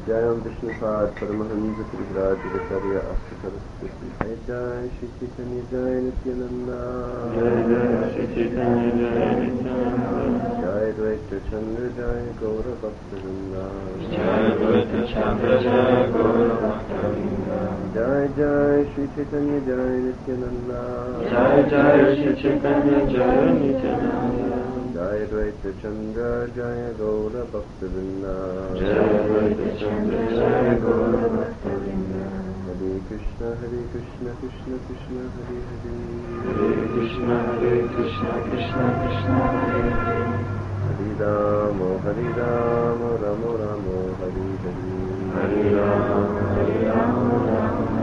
Jayam Vishnupad Paramahansa Trivraj Jagacarya Astakara Sriti Jai Jai Shri Chaitanya Jai Nityananda Jai Jai Shri Chaitanya Jai Nityananda Jai Dvaita Chandra Jai Gaura Bhaktivinoda Jai Dvaita Chandra Jai Gaura Bhaktivinoda Jai Jai Shri Chaitanya Jai Nityananda Jai Jai Shri Chaitanya Jai Nityananda Jai Dvaita Chandra Jai Gaura Bhaktivinoda Jai Dvaita Chandra Jai Gaura Bhaktivinoda Hare Krishna Hare Krishna Krishna Krishna Hare Hare Hare Krishna Hare Krishna Krishna Krishna Hare Hare Hare Rama Hare Rama Rama Rama Hare Hare Hare Rama Hare Rama Rama Rama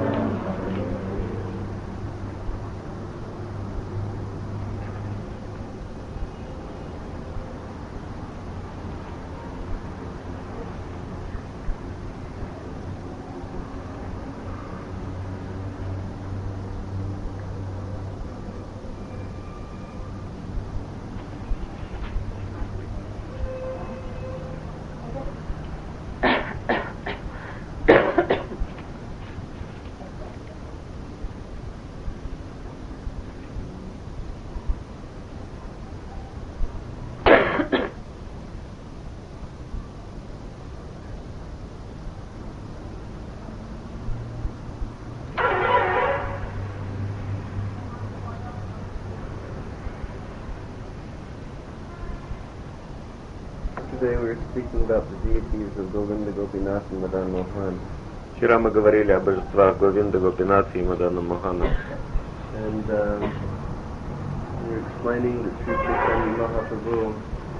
Today we were speaking about the deities of Govinda, Gopinath, and Madan Mohan. Вчера мы говорили о божествах Говинда, Гопинатха и Мадана Мохана. And um, we were explaining that Sri Chaitanya Mahaprabhu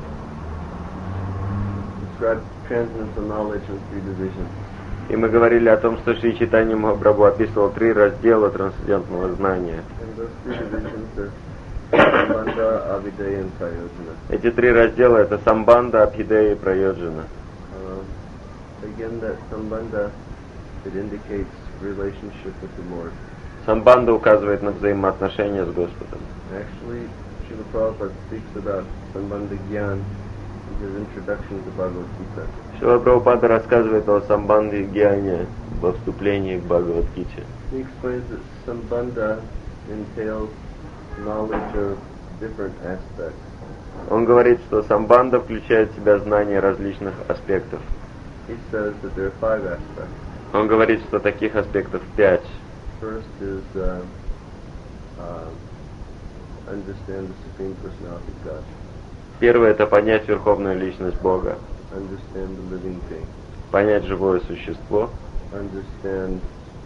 described transcendental knowledge in three divisions. И мы говорили о том, что Шри Чайтанья Махапрабху описывал три раздела трансцендентного знания. And those three divisions are Sambandha, Abhideya, and Prayojana. Эти три раздела — это Самбанда, Абхидея и Прайоджана. Um, again, that Sambandha, it indicates relationship with the Lord. Самбанда указывает на взаимоотношения с Господом. Actually, Srila Prabhupada speaks about Sambandha Gyan in his introduction to Bhagavad Gita. Шрила Прабхупада рассказывает о Самбанде Гьяне во вступлении к Бхагавад-гите. He explains that Sambandha entails knowledge of different aspects. Он говорит, что Самбанда включает в себя знание различных аспектов. He says that there are five aspects. Он говорит, что таких аспектов пять. First is uh, uh, understand the Supreme Personality of God. Первое — это понять верховную личность Бога, Understand the living being. понять живое существо, Understand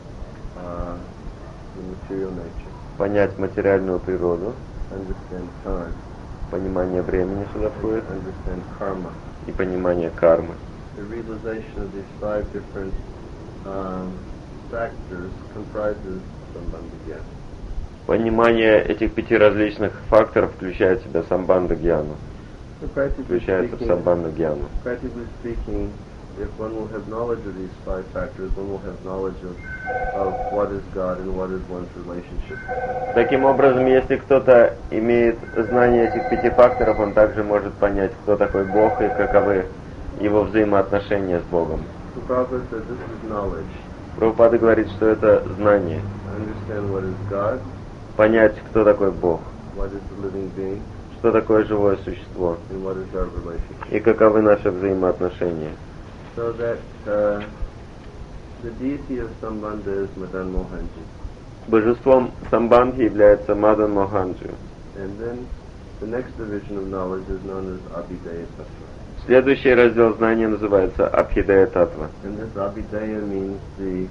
uh, the material nature. понять материальную природу, Understand time. понимание времени сюда входит, Understand karma. и понимание кармы. The realization of these five different um, factors comprises Sambandha Gyan. Понимание этих пяти различных факторов включает в себя Самбанда Гьяну, So practically включается в speaking, Самбанда Гьяну. practically speaking, if one will have knowledge of these five factors, one will have knowledge of, of what is God and what is one's relationship. Таким образом, если кто-то имеет знание этих пяти факторов, он также может понять, кто такой Бог и каковы его взаимоотношения с Богом. So Prabhupada said this is knowledge. Прабхупада говорит, что это знание. Understand what is God, Понять, кто такой Бог, what is the living being, что такое живое существо and what is our relationship. и каковы наши взаимоотношения. So that uh, the deity of Sambandha is Madan Mohanji. Божеством Самбандхи является Мадан Моханджи. And then the next division of knowledge is known as Abhideya Tattva. Следующий раздел знания называется Абхидея Татва. And this Abhideya means the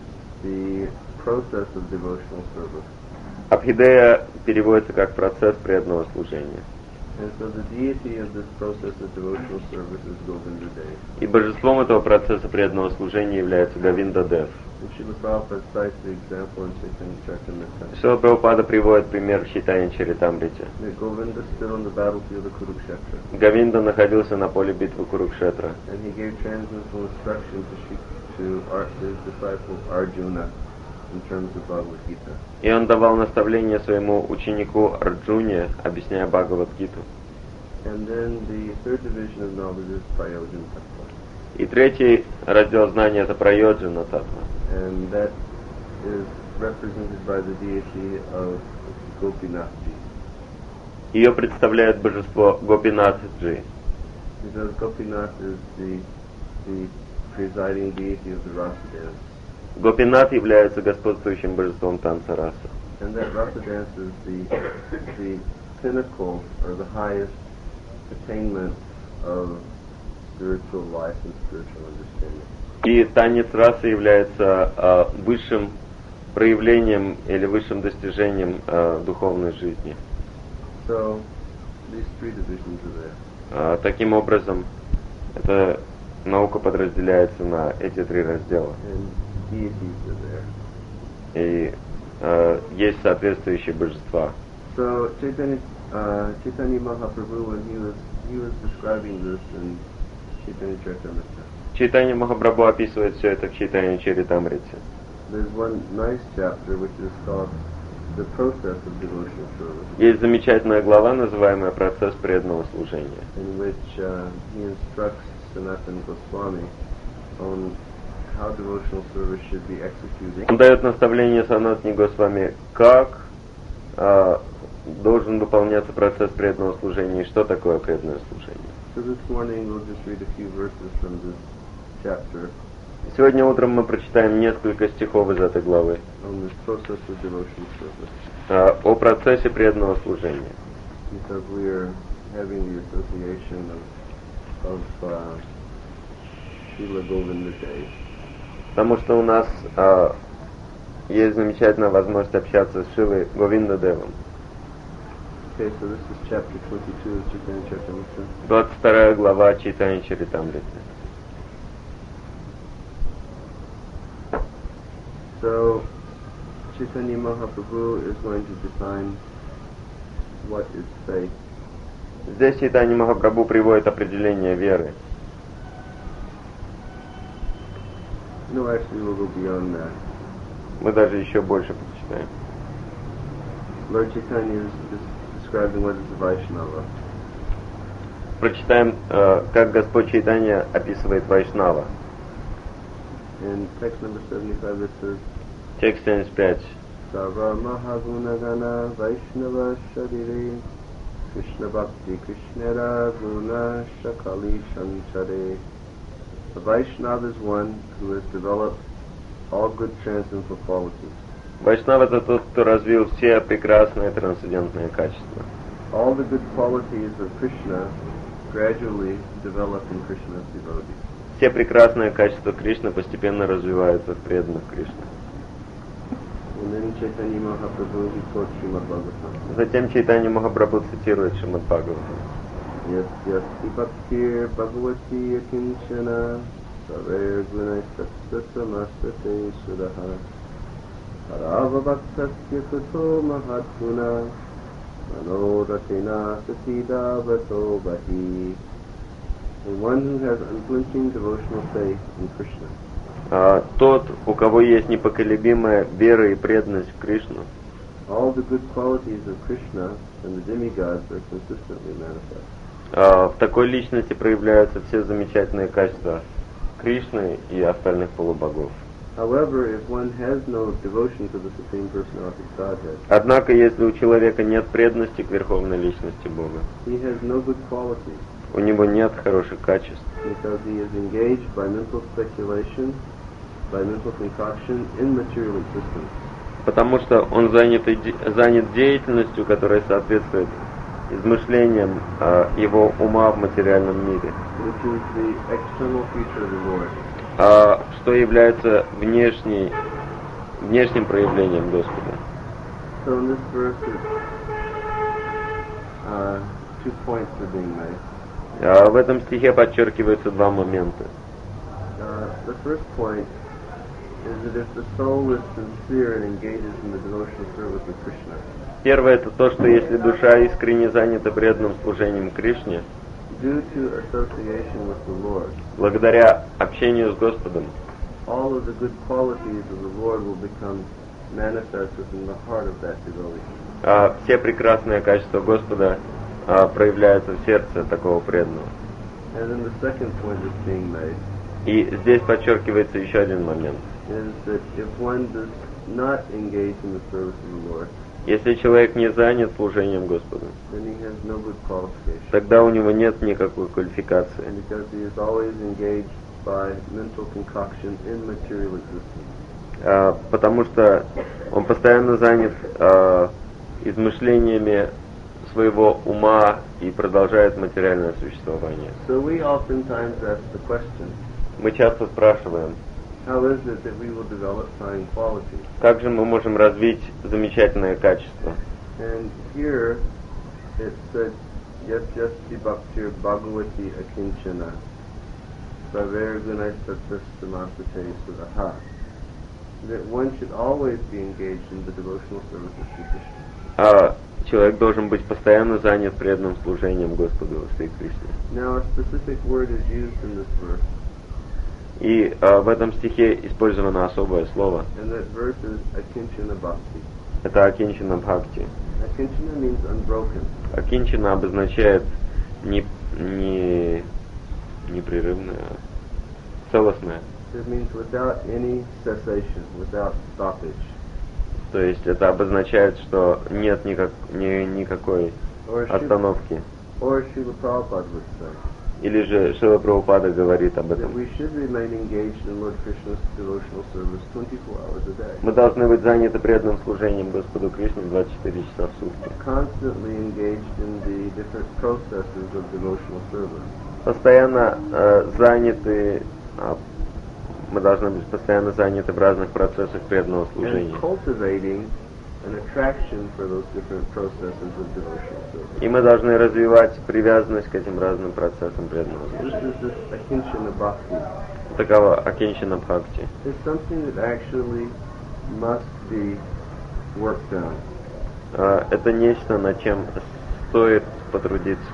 the process of devotional service. Абхидея переводится как процесс преданного служения. And so the deity of this process of devotional service is Govinda Dev. И божеством этого процесса преданного служения является Говинда Дев. And Srila Prabhupada cites the example in Chaitanya Charitamrita. Шрила Прабхупада приводит пример в Чайтанья Чаритамрите. That Govinda stood on the battlefield of Kurukshetra, Говинда находился на поле битвы Курукшетра. and he gave transcendental instruction to, Shri, to Ar, his disciple Arjuna in terms of Bhagavad Gita. И он давал наставление своему ученику Арджуне, объясняя Бхагавад-гиту. And then the third division of knowledge is Prayojana Tattva. И третий раздел знания — это про Йоджина Татва. And that is represented by the deity of Gopinathji. Ее представляет божество Гопинатхджи. Because Gopinath is the, the presiding deity of the Rasa dance. Гопинат является господствующим божеством танца раса. And that Rasa dance is the, the pinnacle or the highest attainment of spiritual life and spiritual understanding. И танец расы является э, высшим проявлением или высшим достижением э, духовной жизни. So these three divisions are there. Э, таким образом, эта наука подразделяется на эти три раздела. And deities are there. И э, есть соответствующие божества. So Chaitanya, uh, Chaitanya Mahaprabhu, when he was he was describing this in Chaitanya Charitamrita, Чайтанья Махапрабху описывает все это в Чайтанья Чаритамрите. there's one nice chapter which is called the process of devotional service, Есть замечательная глава, называемая «Процесс преданного служения», in which uh, he instructs Sanatana Goswami on how devotional service should be executed. Он дает наставление Санатане Госвами, как э, должен выполняться процесс преданного служения и что такое преданное служение. So this morning we'll just read a few verses from this chapter Сегодня утром мы прочитаем несколько стихов из этой главы on this process of devotional service, э, о процессе преданного служения. because we are having the association of, of uh, Srila Govinda Day. Потому что у нас э, есть замечательная возможность общаться с Шилой Говинда Девом. Okay, so this is chapter twenty-two of Chaitanya Charitamrita. двадцать вторая глава Чайтанья Чаритамриты. So Chaitanya Mahaprabhu is going to define what is faith. Здесь Чайтанья Махапрабху приводит определение веры. No, actually we'll go beyond that. Мы даже еще больше прочитаем. Lord Chaitanya is, is describing what is a Vaishnava. Прочитаем, э, как Господь Чайтанья описывает Вайшнава. In text number seventy-five it says, Текст семьдесят пять. Sarva Mahagunagana Vaishnava Sharire Krishna Bhakti Krishnera Guna Shakali Shanchare. A Vaishnava is one who has developed all good transcendental qualities. Вайшнав — это тот, кто развил все прекрасные трансцендентные качества. All the good qualities of Krishna gradually develop in Krishna's devotees. Все прекрасные качества Кришны постепенно развиваются в преданных Кришне. And then Chaitanya Mahaprabhu, he quotes Srimad Bhagavatam. Затем Чайтанья Махапрабху цитирует Шримад Бхагаватам. Yasyasti bhaktir bhagavati yakinchana saver gunai satya samastate sudaha harava bhaktasya kuto mahatguna manoratena satida vato bahi. And one who has unflinching devotional faith in Krishna. А, тот, у кого есть непоколебимая вера и преданность в Кришну, All the good qualities of Krishna and the demigods are consistently manifest. а, в такой личности проявляются все замечательные качества Кришны и остальных полубогов. However, if one has no devotion to the Supreme Personality of Godhead, Однако, если у человека нет преданности к Верховной Личности Бога, he has no good qualities у него нет хороших качеств, because he is engaged by mental speculation, by mental concoction in material existence. потому что он занят, иде- занят деятельностью, которая соответствует измышлениям а, его ума в материальном мире, Which is the external feature of the Lord. а, что является внешней, внешним проявлением Господа. So in this verse, uh, two points are being made. А в этом стихе подчеркиваются два момента. Uh, the first point is that if the soul is sincere and engages in the devotional service of Krishna, Первое — это то, что если душа искренне занята преданным служением Кришне, due to association with the Lord, благодаря общению с Господом, all of the good qualities of the Lord will become manifest within the heart of that devotee. а, все прекрасные качества Господа а, проявляются в сердце такого преданного. And then the second point that's being made И здесь подчеркивается еще один момент. is that if one does not engage in the service of the Lord, Если человек не занят служением Господу, then he has no good qualification. тогда у него нет никакой квалификации. And because he is always engaged by mental concoction in material existence. А, потому что он постоянно занят а, измышлениями своего ума и продолжает материальное существование. So we oftentimes ask the question, Мы часто спрашиваем, how is it that we will develop fine qualities? как же мы можем развить замечательное качество? And here it said, Yasyasti Bhaktir Bhagavati Akinchana Saver Gunai Satsastamasache Sudaha. That one should always be engaged in the devotional service of Sri Krishna. А человек должен быть постоянно занят преданным служением Господу Шри Кришне. Now a specific word is used in this verse, И а, в этом стихе использовано особое слово. and that verse is Akinchana Bhakti. Это акинчана бхакти. Akinchana means unbroken. Акинчана обозначает не, не, непрерывное, а целостное. It means without any cessation, without stoppage. То есть это обозначает, что нет никак, ни, никакой Or Srila, остановки. or Srila Prabhupada would say Или же Шрила Прабхупада говорит об that этом. we should remain engaged in Lord Krishna's devotional service twenty-four hours a day. Мы должны быть заняты преданным служением Господу Кришне двадцать четыре часа в сутки. Constantly engaged in the different processes of devotional service. Постоянно э, заняты, а, мы должны быть постоянно заняты в разных процессах преданного служения. And cultivating an attraction for those different processes of devotional service. И мы должны развивать привязанность к этим разным процессам преданного This служения. is this Akinchana Bhakti. Такова акинчана бхакти. It's something that actually must be worked on. Э, это нечто, над чем стоит потрудиться.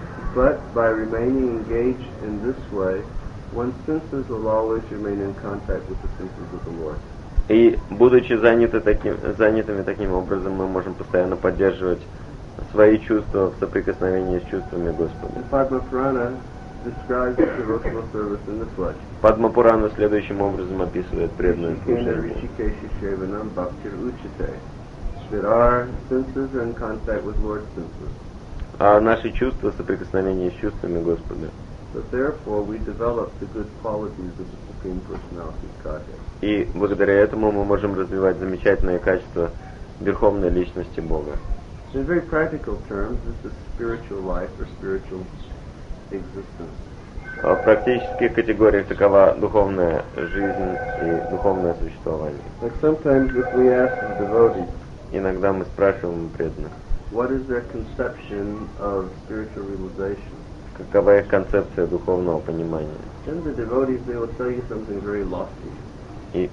But by remaining engaged in this way, one's senses will always remain in contact with the senses of the Lord. И будучи заняты таким, занятыми таким образом, мы можем постоянно поддерживать свои чувства в соприкосновении с чувствами Господа. And Padma Purana describes devotional service in this way. Падма Пурана следующим образом описывает преданное Rishikena служение. Rishikesha Shevanam Bhaktir Uchite. That our senses are in contact with Lord's senses. А наши чувства в соприкосновении с чувствами Господа. But therefore we develop the good qualities of the Supreme Personality of Godhead. И благодаря этому мы можем развивать замечательные качества Верховной Личности Бога. In very practical terms, this is spiritual life or spiritual existence. А в практических категориях такова духовная жизнь и духовное существование. Like sometimes if we ask the devotees, Иногда мы спрашиваем преданных, what is their conception of spiritual realization? какова их концепция духовного понимания. Then the devotees, they will tell you something very lofty, И,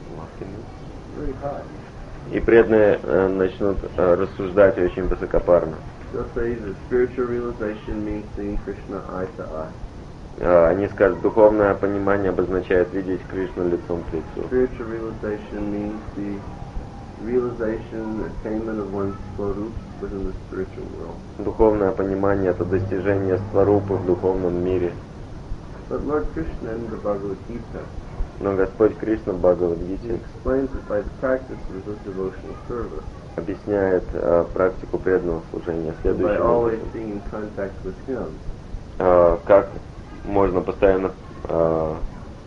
very high. и преданные э, начнут э, рассуждать очень высокопарно. They'll say that spiritual realization means seeing Krishna eye to eye. Э, они скажут, духовное понимание обозначает видеть Кришну лицом к лицу. Spiritual realization means the realization, attainment of one's swarup within the spiritual world. Духовное понимание — это достижение сварупы в духовном мире. But Lord Krishna in the Bhagavad Gita, Но Господь Кришна в he Бхагавад-гите explains that by the practices of devotional service, объясняет э, практику преданного служения by следующим always образом. being in contact with Him, Э, как можно постоянно, э,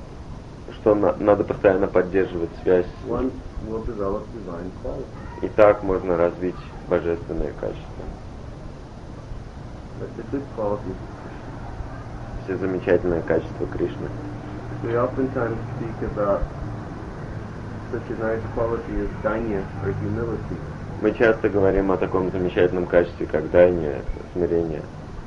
что на- надо постоянно поддерживать связь, one will develop divine qualities. и так можно развить божественные качества. That's the good qualities of Krishna. Все замечательные качества Кришны. We oftentimes speak about such a nice quality as dainya or humility. Мы часто говорим о таком замечательном качестве, как дайня, смирение.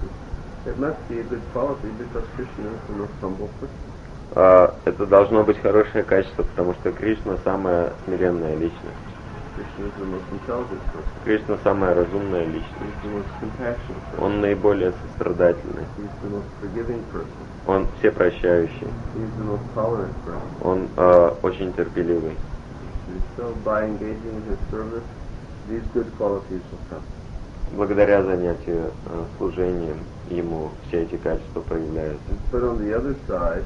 It must be a good quality because Krishna is the most humble person. А, это должно быть хорошее качество, потому что Кришна самая смиренная личность. Krishna is the most intelligent person. Кришна самая разумная личность. He's the most compassionate person. Он наиболее сострадательный. He's the most forgiving person. Он всепрощающий. He's the most tolerant person. Он а, очень терпеливый. And so by engaging in his service, these good qualities will come. Благодаря занятию а, служением ему все эти качества проявляются. But on the other side,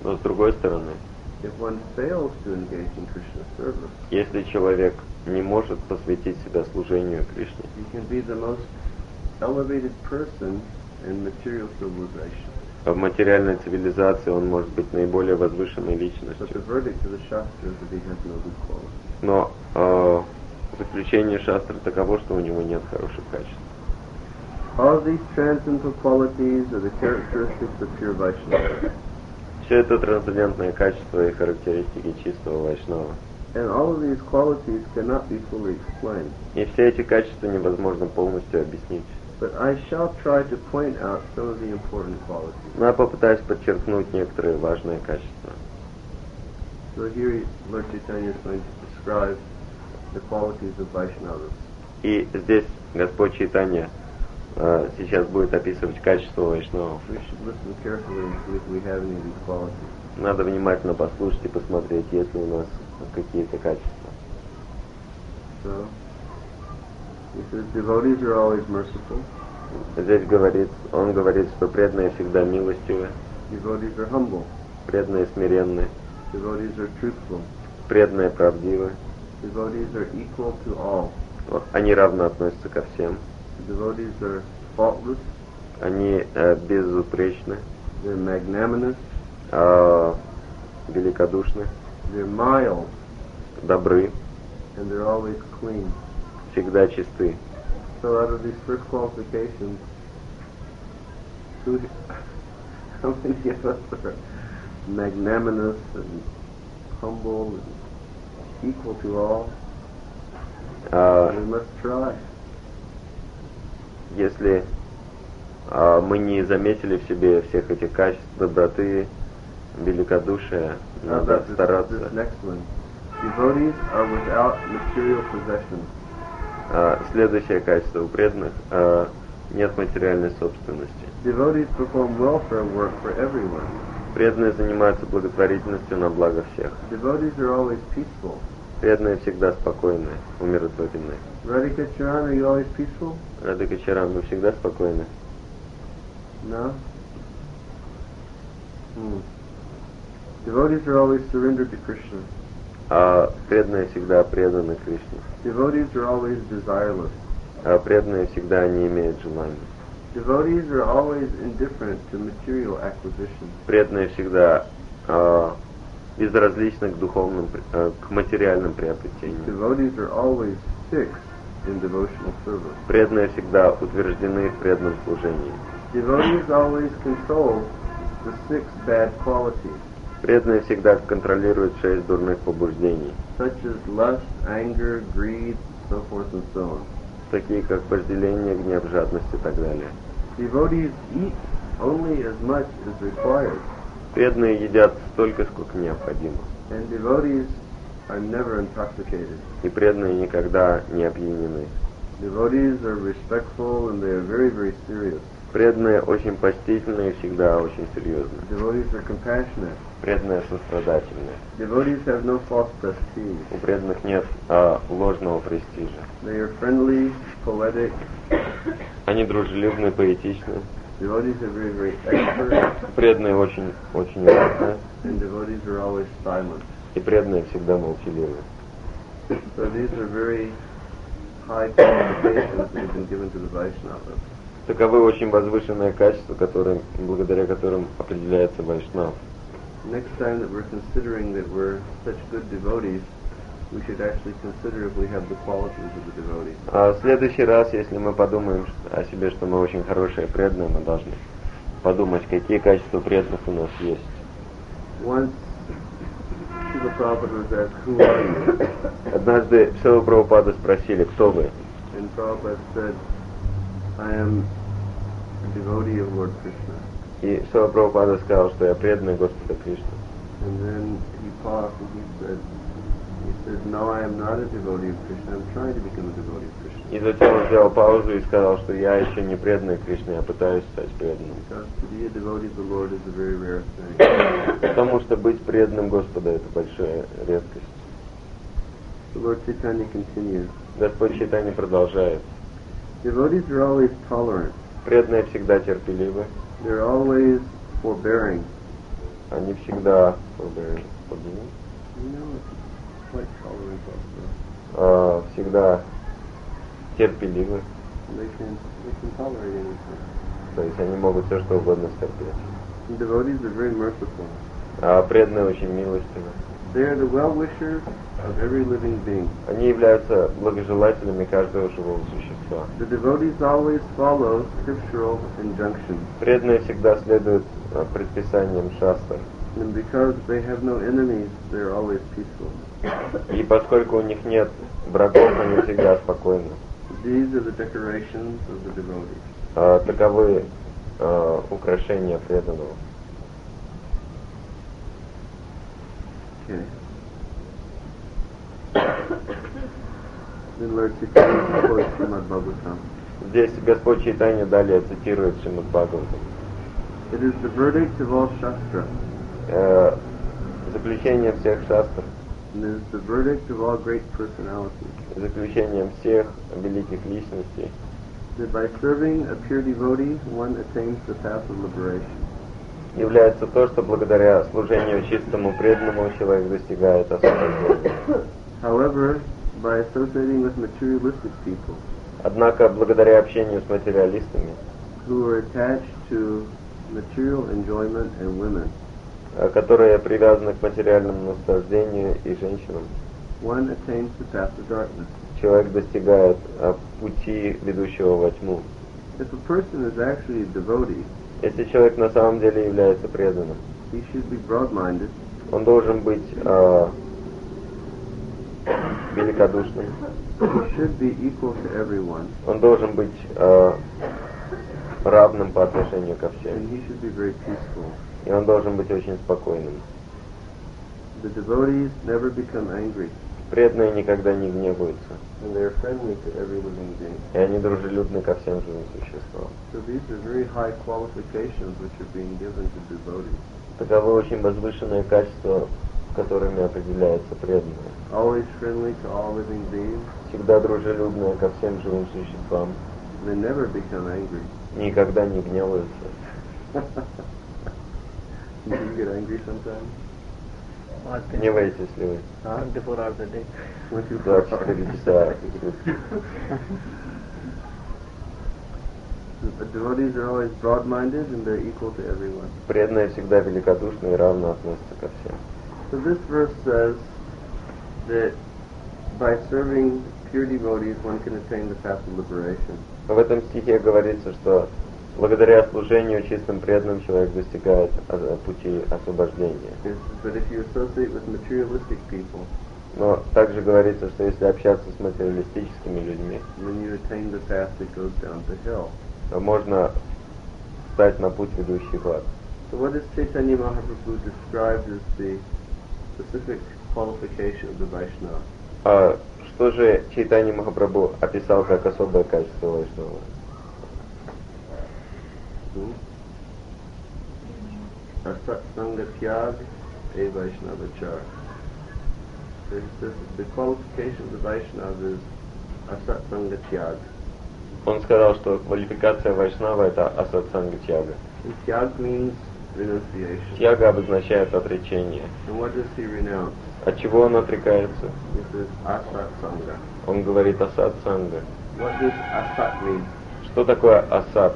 Но с другой стороны, if one fails to engage in Krishna service, если человек не может посвятить себя служению Кришне, he can be the most elevated person in material civilization. в материальной цивилизации он может быть наиболее возвышенной But личностью. the verdict of the Shastra is that he has no good quality. Но э, заключение шастры таково, что у него нет хороших качеств. All of these transcendental qualities are the characteristics of pure Vaishnava. Все это трансцендентные качества и характеристики чистого вайшнава. And all of these qualities cannot be fully explained. И все эти качества невозможно полностью объяснить. But I shall try to point out some of the important qualities. Но я попытаюсь подчеркнуть некоторые важные качества. So here Lord Chaitanya is going to describe the qualities of Vaishnavas. И здесь Господь Чайтанья э, сейчас будет описывать качество вайшнавов. We should listen carefully and see if we have any of these qualities. Надо внимательно послушать и посмотреть, есть ли у нас какие-то качества. So, he says, devotees are always merciful. Здесь говорит, он говорит, что преданные всегда милостивы, Devotees are humble. преданные смиренны, Devotees are truthful. преданные правдивы, Devotees are equal to all. они равно относятся ко всем, Devotees are faultless. они э, безупречны, They're magnanimous. э, великодушны, They're mild. добры, And they're always clean. всегда чисты. So out of these first qualifications, who, how many of us are magnanimous and humble and equal to all? Э, We must try. Если э, мы не заметили в себе всех этих качеств, доброты, великодушия, How надо about this, стараться. this next one? Devotees are without material possessions. Э, следующее качество у преданных э, нет материальной собственности. Devotees perform welfare work for everyone. Преданные занимаются благотворительностью на благо всех. Devotees are always peaceful. Преданные всегда спокойны, умиротворены. Radhika Charan, are you always peaceful? Радхика Чаран, вы всегда спокойны? No? Hmm. Devotees are always surrendered to Krishna. А преданные всегда преданы Кришне. Devotees are always desireless. А преданные всегда не имеют желания. Devotees are always indifferent to material acquisition. Преданные всегда а, безразличны к духовным, при- а, к материальным приобретениям. Devotees are always fixed in devotional service. Преданные всегда утверждены в преданном служении. Devotees always control the six bad qualities, Преданные всегда контролируют шесть дурных побуждений, such as lust, anger, greed, so forth and so on. такие как вожделение, гнев, жадность и так далее. Devotees eat only as much as required, Преданные едят столько, сколько необходимо. and devotees are never intoxicated. И преданные никогда не опьянены. Devotees are respectful and they are very, very serious. Преданные очень почтительны и всегда очень серьезны. Devotees are compassionate. Преданные сострадательны. Devotees have no false prestige. У преданных нет а, ложного престижа. They are friendly, poetic. Они дружелюбны, поэтичны. Devotees are very, very expert, Преданные очень, очень опытны. and devotees are always silent. И преданные всегда молчаливы. So these are very high qualifications that have been given to the Vaishnavas. Таковы очень возвышенные качества, которые, благодаря которым определяется вайшнав. Next time that we're considering that we're such good devotees, we should actually consider if we have the qualities of the devotees. А в следующий раз, если мы подумаем о себе, что мы очень хорошие преданные, мы должны подумать, какие качества преданных у нас есть. Once, Srila Prabhupada was asked, who are you? Однажды Шрила Прабхупада спросили, кто вы? And Prabhupada said, I am a devotee of Lord Krishna. И Шрила Прабхупада сказал, что я преданный Господа Кришны. And then he paused and he said, he said, no, I am not a devotee of Krishna. I'm trying to become a devotee of Krishna. И затем он сделал паузу и сказал, что я еще не преданный Кришне, я пытаюсь стать преданным. Because to be a devotee of the Lord is a very rare thing. Потому что быть преданным Господа — это большая редкость. The Lord Chaitanya continues. Господь Чайтанья продолжает. Devotees are always tolerant. Преданные всегда терпеливы, They're always forbearing. Они всегда forbearing, forgiving, No, it's quite tolerant also. а, всегда терпеливы, They can they can tolerate anything. то есть они могут все что угодно стерпеть. And devotees are very merciful. А преданные очень милостивы. They are the well-wishers of every living being. Они являются благожелателями каждого живого существа. The devotees always follow scriptural injunctions. Преданные всегда следуют а, предписаниям шастр. And because they have no enemies, they are always peaceful. И поскольку у них нет врагов, они всегда спокойны. These are the decorations of the devotees. А, таковы а, украшения преданного. Okay. Then Lord Chaitanya quotes Srimad Bhagavatam. Здесь Господь Чайтанья далее цитирует Шримад Бхагаватам. It is the verdict of all Shastra, Э, заключение всех шастр, and it is the verdict of all great personalities, заключением всех великих личностей, that by serving a pure devotee, one attains the path of liberation. является то, что благодаря служению чистому преданному человек достигает освобождения. However, by associating with materialistic people, Однако, благодаря общению с материалистами, who are attached to material enjoyment and women, э, которые привязаны к материальному наслаждению и женщинам, one attains the path of darkness. человек достигает э, пути, ведущего во тьму. If a person is actually a devotee, Если человек на самом деле является преданным, he should be broad-minded, он должен быть э, великодушным, he should be equal to everyone, он должен быть э, равным по отношению ко всем, and he should be very peaceful. и он должен быть очень спокойным. The devotees never become angry, Преданные никогда не гневаются, and they are friendly to every living being. и они дружелюбны ко всем живым существам. So these are very high qualifications which are being given to devotees. Таковы очень возвышенные качества, которыми определяются преданные. Always friendly to all living beings, Всегда дружелюбные ко всем живым существам, they never become angry. никогда не гневаются. Do you get angry sometimes? Гневаетесь ли вы? twenty-four hours a day. двадцать четыре часа в сутки. The devotees are always broad-minded and they're equal to everyone. Преданные всегда великодушны и равно относятся ко всем. So this verse says that by serving pure devotees one can attain the path of liberation. В этом стихе говорится, что благодаря служению чистым преданным человек достигает а, пути освобождения. Yes, but if you associate with materialistic people, Но также говорится, что если общаться с материалистическими людьми, then you attain the path that goes down to hell. то можно встать на путь, ведущий в ад. So what is Chaitanya Mahaprabhu described as the specific qualification of the Vaishnava? А что же Чайтанья Махапрабху описал как особое качество Вайшнава? Hmm? Asat Sangha Tyag a Vaishnava Char. So he says that the qualification of the Vaishnava is Asat Sangha Tyag. Он сказал, что квалификация Вайшнава это асатсанга тьяга. And Tyag means renunciation. Тьяга обозначает отречение. And what does he renounce? От чего он отрекается? He says Asat Sangha. Он говорит асат-санга. What does Asat mean? Что такое асат?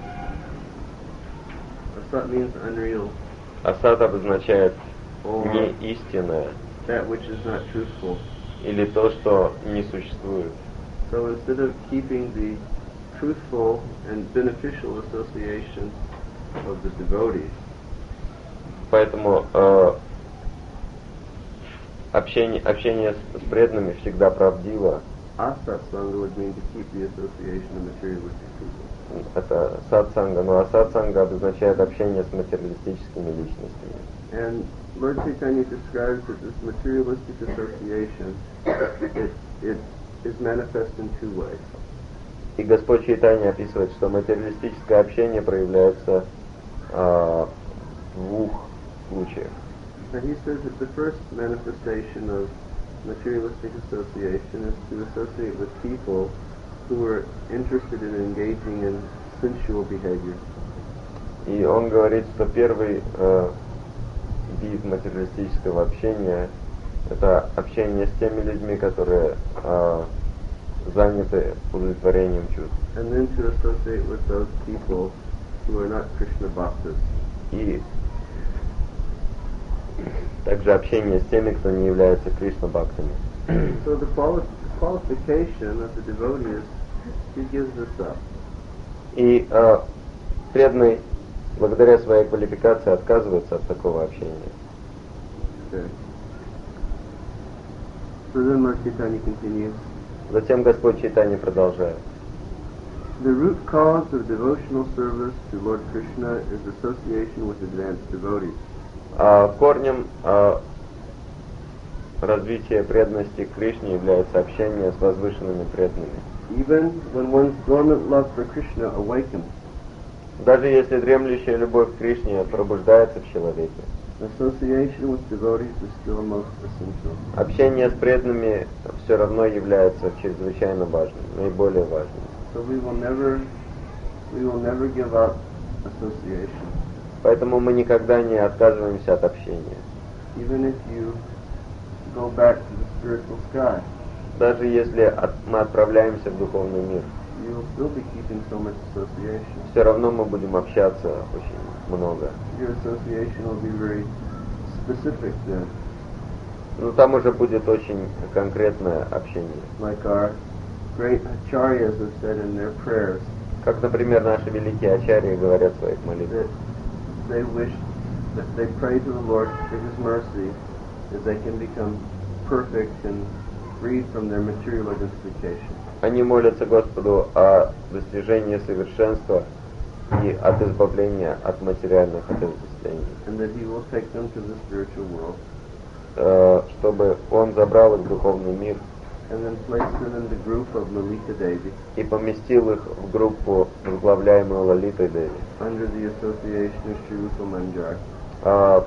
Asat means unreal, Асат обозначает or не истинное that which is not truthful. или то, что не существует. So instead of keeping the truthful and beneficial association of the devotees, Поэтому э, общение, общение с, с преданными всегда правдиво. Asat Sangha would mean to keep the association of materialistic people. Это сатсанга, но асатсанга обозначает общение с материалистическими личностями. And Lord Chaitanya describes that this materialistic association, it, it is manifest in two ways. И Господь Чайтанья описывает, что материалистическое общение проявляется э, в двух случаях. And he says that the first manifestation of materialistic association is to associate with people who are interested in engaging in sensual behavior. И он говорит, что первый э, вид материалистического общения — это общение с теми людьми, которые э, заняты удовлетворением чувств. And then to associate with those people who are not Krishna bhaktas. И также общение с теми, кто не является Кришна-бхактами. So the quali- qualification of the devotee is he gives this up. И э, преданный, благодаря своей квалификации, отказывается от такого общения. Okay. So then Lord Chaitanya continues. Затем Господь Чайтанья продолжает. The root cause of devotional service to Lord Krishna is association with advanced devotees. А корнем а, развития преданности к Кришне является общение с возвышенными преданными. Even when one's dormant love for Krishna awakens, Даже если дремлющая любовь к Кришне пробуждается в человеке, association with devotees is still most essential. общение с преданными все равно является чрезвычайно важным, наиболее важным. So we will never, we will never give up association. Поэтому мы никогда не отказываемся от общения. Even if you go back to the spiritual sky, Даже если от- мы отправляемся в духовный мир, you will still be keeping so much association. все равно мы будем общаться очень много. Your association will be very specific then, Но там уже будет очень конкретное общение. like our great acharyas have said in their prayers, Как, например, наши великие ачарьи говорят в своих молитвах. that they wish, that they pray to the Lord for His mercy, that they can become perfect and freed from their material identification. Они молятся Господу о достижении совершенства и от избавления от материальных отождествлений, And that He will take them to the spiritual world э, чтобы Он забрал их в духовный мир and then place them in the group of Lalita Devi и поместил их в группу, возглавляемую Лалитой Деви. under the association of Sri Rupa Manjar. А,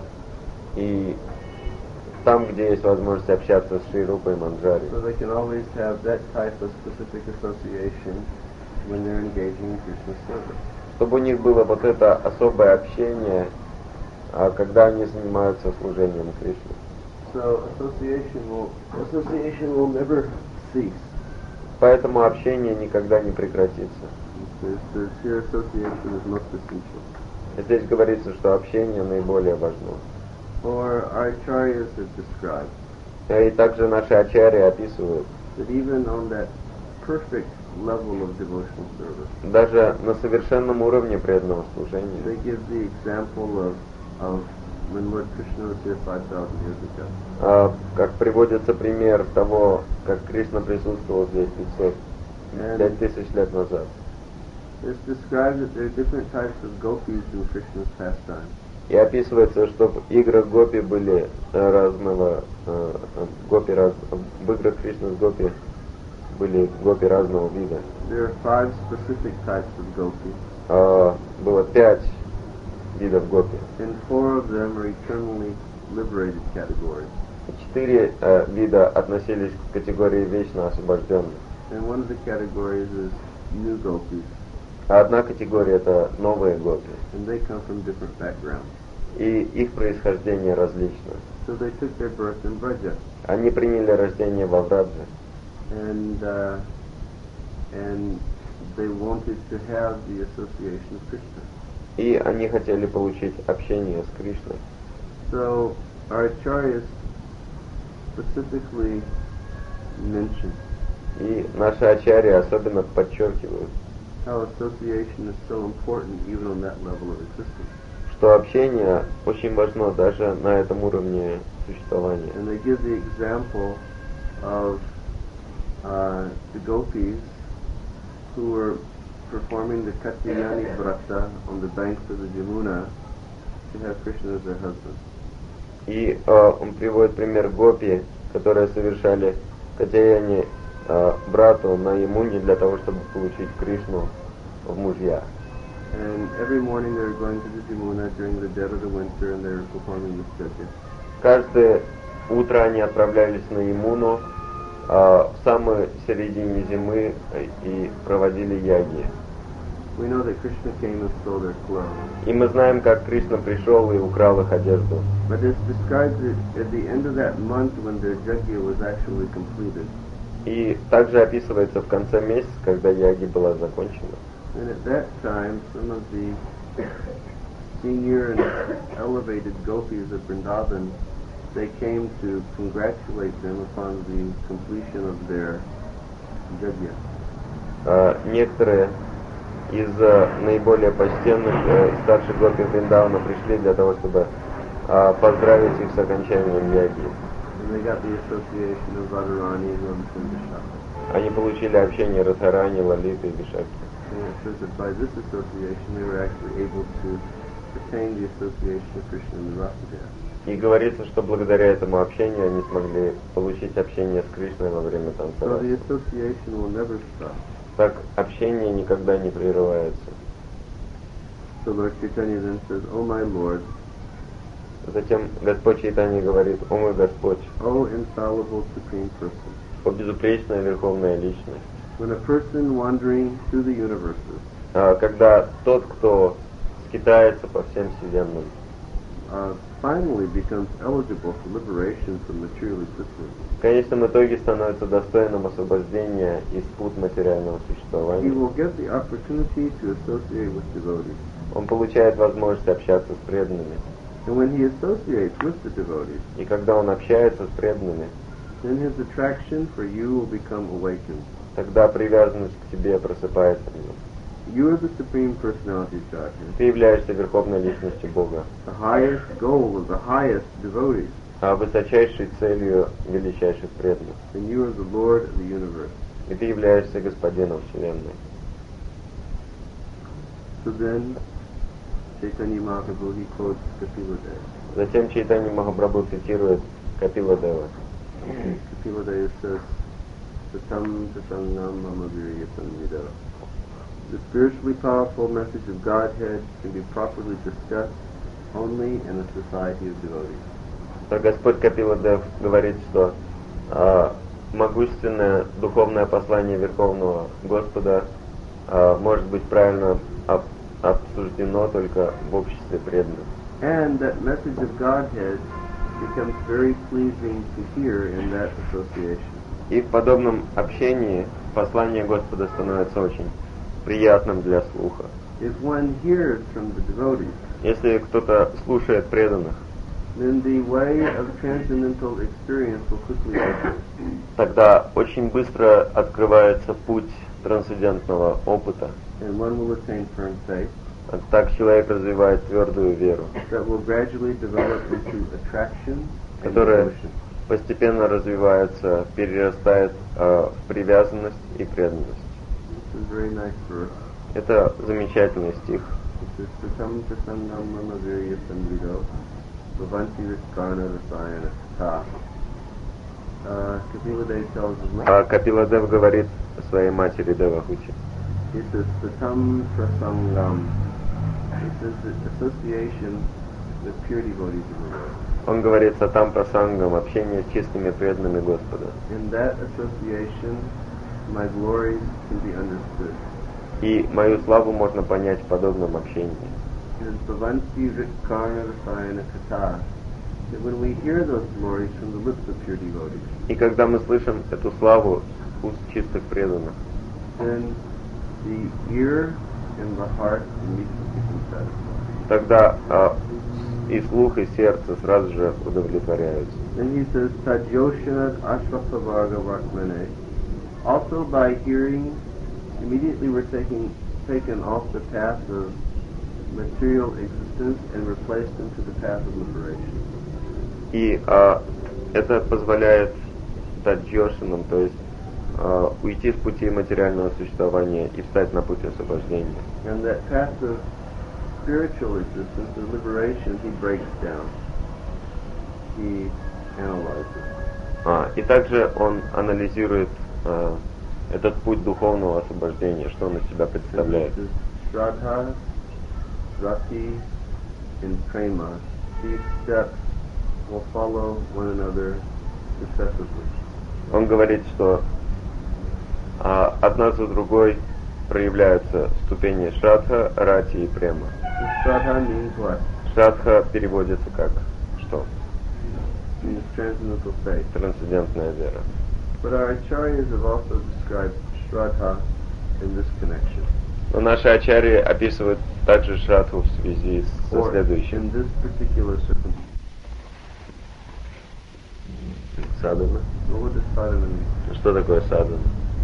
и там, где есть возможность общаться с Шри Рупой Манджари, So they can always have that type of specific association when they're engaging in Krishna service. чтобы у них было вот это особое общение, а, когда они занимаются служением Кришне. So association will association will never cease. Поэтому общение никогда не прекратится. It says that here association is most essential. Здесь говорится, что общение наиболее важно. Or our acharyas have described И также наши ачарьи описывают, that even on that perfect level of devotional service, даже на совершенном уровне преданного they служения, give the example of, of when Lord Krishna was here five thousand years ago. а, как приводится пример того, как Кришна присутствовал здесь пятьсот, пять тысяч лет назад. It's described that there are different types of gopis in Krishna's pastime. И описывается, что в играх гопи были э, разного, э, э, гопи раз, в играх Кришны с гопи были гопи разного вида. There are five specific types of gopis, А, было пять видов гопи. and four of them are eternally liberated categories. Четыре э, вида относились к категории вечно освобожденных. And one of the categories is new gopis, А одна категория — это новые гопи. and they come from different backgrounds. И их происхождение различно. So they took their birth in Braja, Они приняли рождение во Врадже. and uh, and they wanted to have the association of Krishna. И они хотели получить общение с Кришной. So our acharyas specifically mention И наши ачарьи особенно подчеркивают, how association is so important even on that level of existence. что общение очень важно даже на этом уровне существования. And they give the example of uh, the gopis who were performing the Katyayani Vrata on the banks of the Jamuna to have Krishna as their husband. И э, он приводит пример гопи, которые совершали катаяни э, брату на Ямуне для того, чтобы получить Кришну в мужья. And every morning they were going to the Jamuna during the dead of the winter and they were performing this yajna. Каждое утро они отправлялись на Ямуну э, в самой середине зимы э, и проводили яги. We know that Krishna came and stole their clothes. И мы знаем, как Кришна пришел и украл их одежду. But it's described that at the end of that month when their yajna was actually completed. И также описывается в конце месяца, когда яги была закончена. And at that time, some of the senior and elevated gopis of Vrindavan, they came to congratulate them upon the completion of their yajna. А, некоторые из а, наиболее почтенных а, и старших гопи Вриндавана пришли для того, чтобы а, поздравить их с окончанием яги. And they got the association of Radharani and Ravichandra. Они получили общение Радхарани, Лалиты и Вишакхи. And it says that by this association they were actually able to attain the association of Krishna and the Rasa. И говорится, что благодаря этому общению они смогли получить общение с Кришной во время танца. So the association will never stop. Так общение никогда не прерывается. So Lord Chaitanya then says, "O my Lord, Затем Господь Чайтанья говорит: «О мой Господь, O infallible Supreme Person, о безупречная Верховная Личность». when a person wandering through the universes А, когда тот, кто скитается по всем вселенным, uh, finally becomes eligible for liberation from material existence, в конечном итоге становится достойным освобождения из пут материального he существования, will get the opportunity to associate with devotees. он получает возможность общаться с преданными. And when he associates with the devotees, И когда он общается с преданными, then his attraction for you will become awakened. тогда привязанность к тебе просыпается в нем. You are the Supreme Personality of Godhead, Ты являешься Верховной Личностью Бога, the highest goal of the highest devotees, а высочайшей целью величайших преданных. and you are the Lord of the universe. И ты являешься Господином Вселенной. So then, Chaitanya Mahaprabhu, he quotes Kapila Deva. Затем Чайтанья Махапрабху цитирует Капила Дева. Kapila Deva says, Satam Tasangam Mamaviryatam Video. The spiritually powerful message of Godhead can be properly discussed only in a society of devotees. Так Господь Капила Дев говорит, что а, могущественное духовное послание Верховного Господа а, может быть правильно об, обсуждено только в обществе преданных. And that message of Godhead becomes very pleasing to hear in that association. И в подобном общении послание Господа становится очень приятным для слуха. If one hears from the devotees, Если кто-то слушает преданных, then the way of transcendental experience will quickly open. тогда очень быстро открывается путь трансцендентного опыта. And one will attain firm faith Так человек развивает твердую веру, that will gradually develop into attraction and которая devotion. постепенно развивается, перерастает э, в привязанность и преданность. This is a very nice verse. Это замечательный стих. It says, Satam Prasangam Mama Virya Samvido Bhavanti Viskarna Rasayana Kata. Uh, Kapila Dev tells us, А Капила Дев говорит своей матери Девахути. he says, Satam Prasangam. He says that association with pure devotees of the Lord. Он говорит Сатам Прасангам, общение с чистыми преданными Господа. In that association, my glories can be understood. И мою славу можно понять в подобном общении. It is Bhavanti Viskarna Rasayana Kata. That when we hear those glories from the lips of pure devotees, И когда мы слышим эту славу с уст чистых преданных, then the ear and the heart immediately become satisfied. тогда а, и слух, и сердце сразу же удовлетворяются. Then he says, Tajoshanad Ashvapavarga Vartmane. Also by hearing, immediately we're taking, taken off the path of material existence and replaced into the path of liberation. И а, это позволяет стать джошином, то есть а, уйти с пути материального существования и встать на путь освобождения. And that path of spiritual existence and liberation, he breaks down. He analyzes. А, и также он анализирует а, этот путь духовного освобождения, что он из себя представляет. This is Shraddha, Rati, and Prema. These steps will follow one another successively. Он говорит, что а, одна за другой проявляются ступени Шрадха, Рати и Према. Shraddha means what? Шрадха переводится как что? Means transcendental faith. Трансцендентная вера. But our acharyas have also described Shraddha in this connection. Но наши ачарьи описывают также Шрадху в связи со Or следующим. in this particular circumstance. Садхана. What does sadhana mean? Что такое садхана?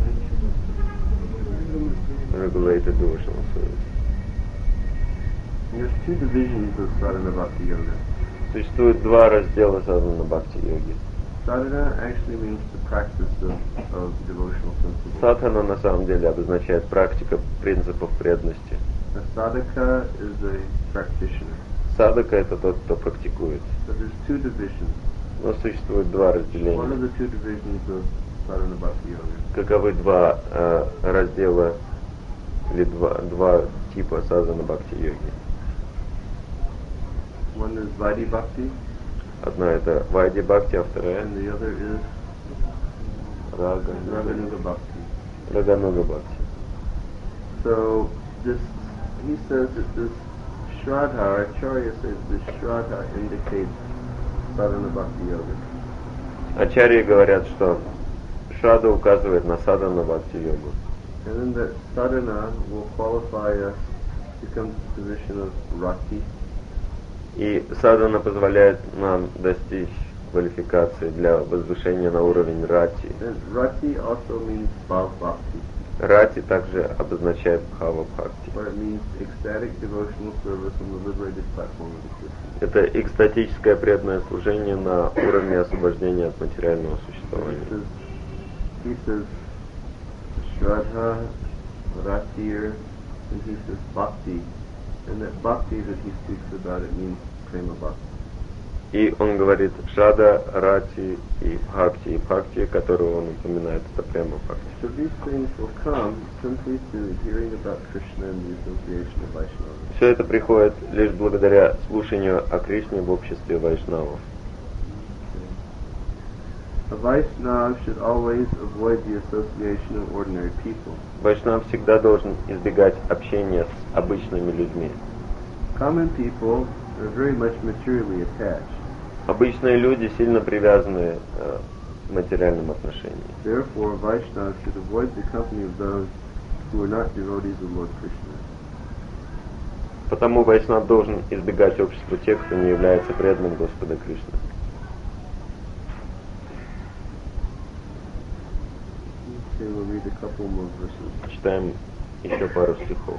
Regulated devotional service. There's two divisions of sadhana bhakti yoga. Существует два раздела садхана бхакти йоги. Sadhana actually means the practice of, of devotional principles. Садхана на самом деле обозначает практика принципов преданности. A sadhaka is a practitioner. Садака — это тот, кто практикует. But there's two divisions. Но существует два What are разделения. the two divisions of sadhana bhakti yoga? Каковы два э, раздела или два, два типа садхана бхакти йоги? One is Vaidhi bhakti, Одна это Вайди бхакти, а вторая and the other is Рага Raganuga bhakti. Рагануга бхакти. So this, he says that this Shraddha, or Acharya says this Shraddha indicates sadhana bhakti yoga. Ачарьи говорят, что Шрада указывает на садхана бхакти йогу. And then that sadhana will qualify us to come to the position of rati. И садхана позволяет нам достичь квалификации для возвышения на уровень рати. And rati also means bhav bhakti, Рати также обозначает бхава бхакти. or it means ecstatic devotional service on the liberated platform of existence. Это экстатическое преданное служение на уровне освобождения от материального He существования. says, he says Shraddha, Ratir, and he says Bhakti. And that Bhakti that he speaks about, it means Prema Bhakti. И он говорит Шрада, Рати и Бхакти. И Бхакти, которую он упоминает, это прямо Бхакти. So these things will come simply through hearing about Krishna and the association of Vaishnavas. Все это приходит лишь благодаря слушанию о Кришне в обществе вайшнавов. A Vaishnava should always avoid the association of ordinary people. Вайшнав всегда должен избегать общения с обычными людьми. Common people are very much materially attached. Обычные люди сильно привязаны э, к материальным отношениям. Therefore, Vaishnavas should avoid the company of those who are not devotees of Lord Krishna. Потому вайшнав должен избегать общества тех, кто не является преданным Господа Кришны. Okay, we'll read a couple more verses. Читаем еще пару стихов.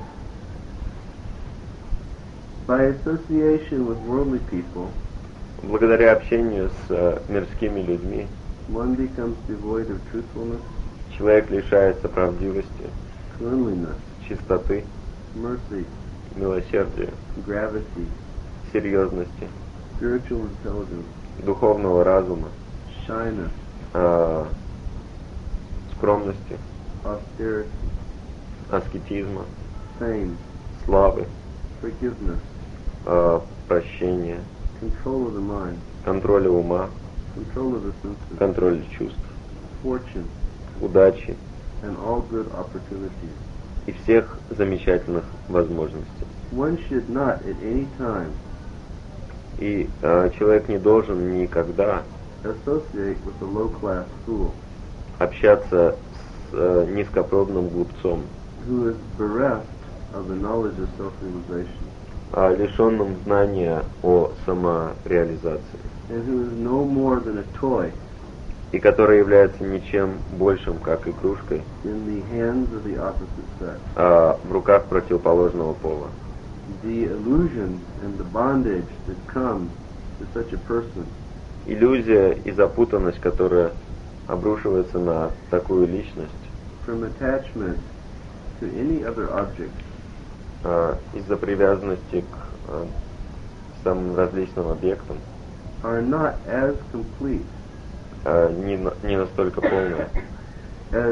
By association with worldly people, Благодаря общению с э, мирскими людьми one becomes devoid of truthfulness, человек лишается правдивости, cleanliness, чистоты, mercy, милосердия, gravity, серьезности, spiritual intelligence, духовного разума, shyness, э, скромности, austerity, аскетизма, fame, славы, forgiveness, э, прощения, control of the mind, контроля ума, control of the senses, контроля чувств, fortune, удачи and all good opportunities. и всех замечательных возможностей. One should not at any time И э, человек не должен никогда associate with a low-class fool общаться с э, низкопробным глупцом, who is bereft of the knowledge of self-realization а лишенным знания о самореализации, and who is no more than a toy и который является ничем большим, как игрушкой, in the hands of the opposite sex. а в руках противоположного пола. The illusion and the bondage that comes to such a person Иллюзия и запутанность, которая обрушивается на такую личность from attachment to any other object а, из-за привязанности к а, самым различным объектам, are not as complete а, не, на- не настолько полная, as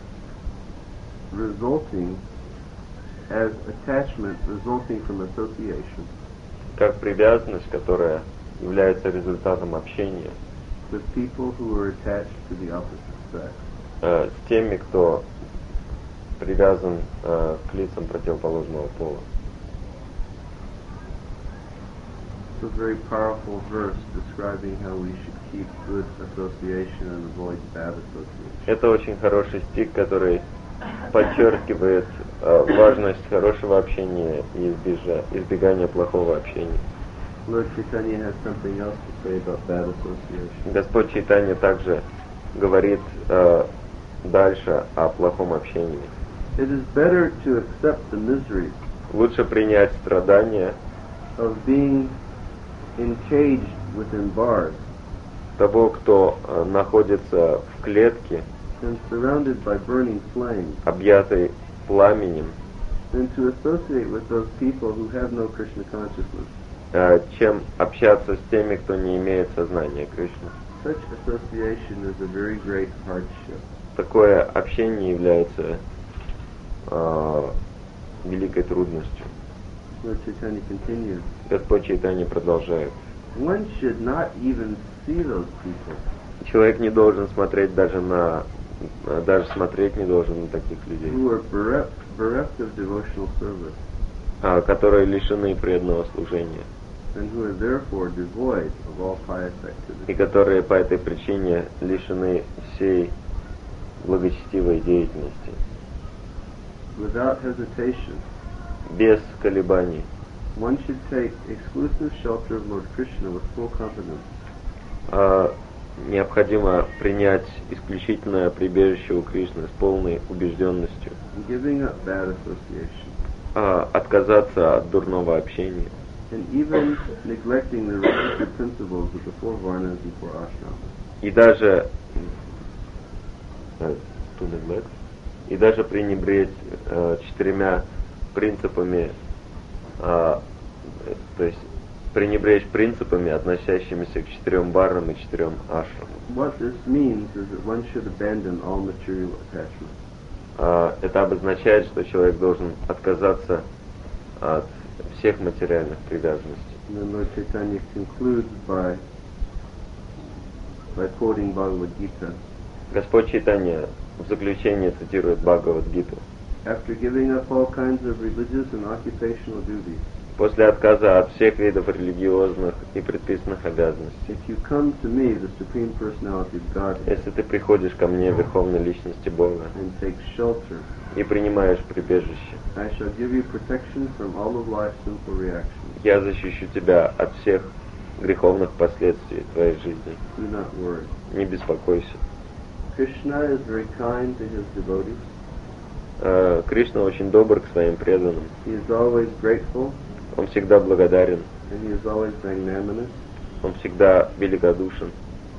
resulting as attachment resulting from association как привязанность, которая является результатом общения with people who are attached to the opposite sex. э, с теми, кто привязан э, к лицам противоположного пола. It's a very powerful verse describing how we should keep good association and avoid bad association. Это очень хороший стих, который подчеркивает э, важность хорошего общения и избежа- избегания плохого общения. Lord Chaitanya has something else to say about bad association. Господь Чайтанья также говорит э, дальше о плохом общении. It is better to accept the misery Лучше принять страдания of being encaged within bars того, кто э, находится в клетке, and surrounded by burning flames, объятой пламенем, than to associate with those people who have no Krishna consciousness. э, чем общаться с теми, кто не имеет сознания Кришны. Such association is a very great hardship. Такое общение является э, великой трудностью. Lord Chaitanya continues, Господь Чайтанья продолжает. one should not even see those people Человек не должен смотреть даже на, даже смотреть не должен на таких людей, who are bereft, bereft of devotional service а, которые лишены преданного служения and who are therefore devoid of all pious и activity. которые по этой причине лишены всей благочестивой деятельности. Without hesitation, Без колебаний one should take exclusive shelter of Lord Krishna with full confidence. а, необходимо принять исключительное прибежище у Кришны с полной убежденностью, Giving up bad association, а, отказаться от дурного общения and even neglecting the restricted principles of the four varnas and four ashramas. и даже э, to neglect, и даже пренебречь э, четырьмя принципами, а, э, то есть пренебречь принципами, относящимися к четырем варнам и четырем ашрамам. What this means is that one should abandon all material attachments. А, это обозначает, что человек должен отказаться от всех материальных привязанностей. And then Lord Chaitanya concludes by by quoting Bhagavad Gita. Господь Чайтанья в заключение цитирует Бхагавад-гиту. After giving up all kinds of religious and occupational duties, После отказа от всех видов религиозных и предписанных обязанностей, if you come to me, the Supreme Personality of Godhead, если ты приходишь ко мне, Верховной Личности Бога, and take shelter, и принимаешь прибежище, I shall give you protection from all of life's sinful reactions. я защищу тебя от всех греховных последствий твоей жизни. Do not worry. Не беспокойся. Krishna is very kind to his devotees. Э, Кришна очень добр к своим преданным. He is always grateful, Он всегда благодарен. and he is always magnanimous. Он всегда великодушен.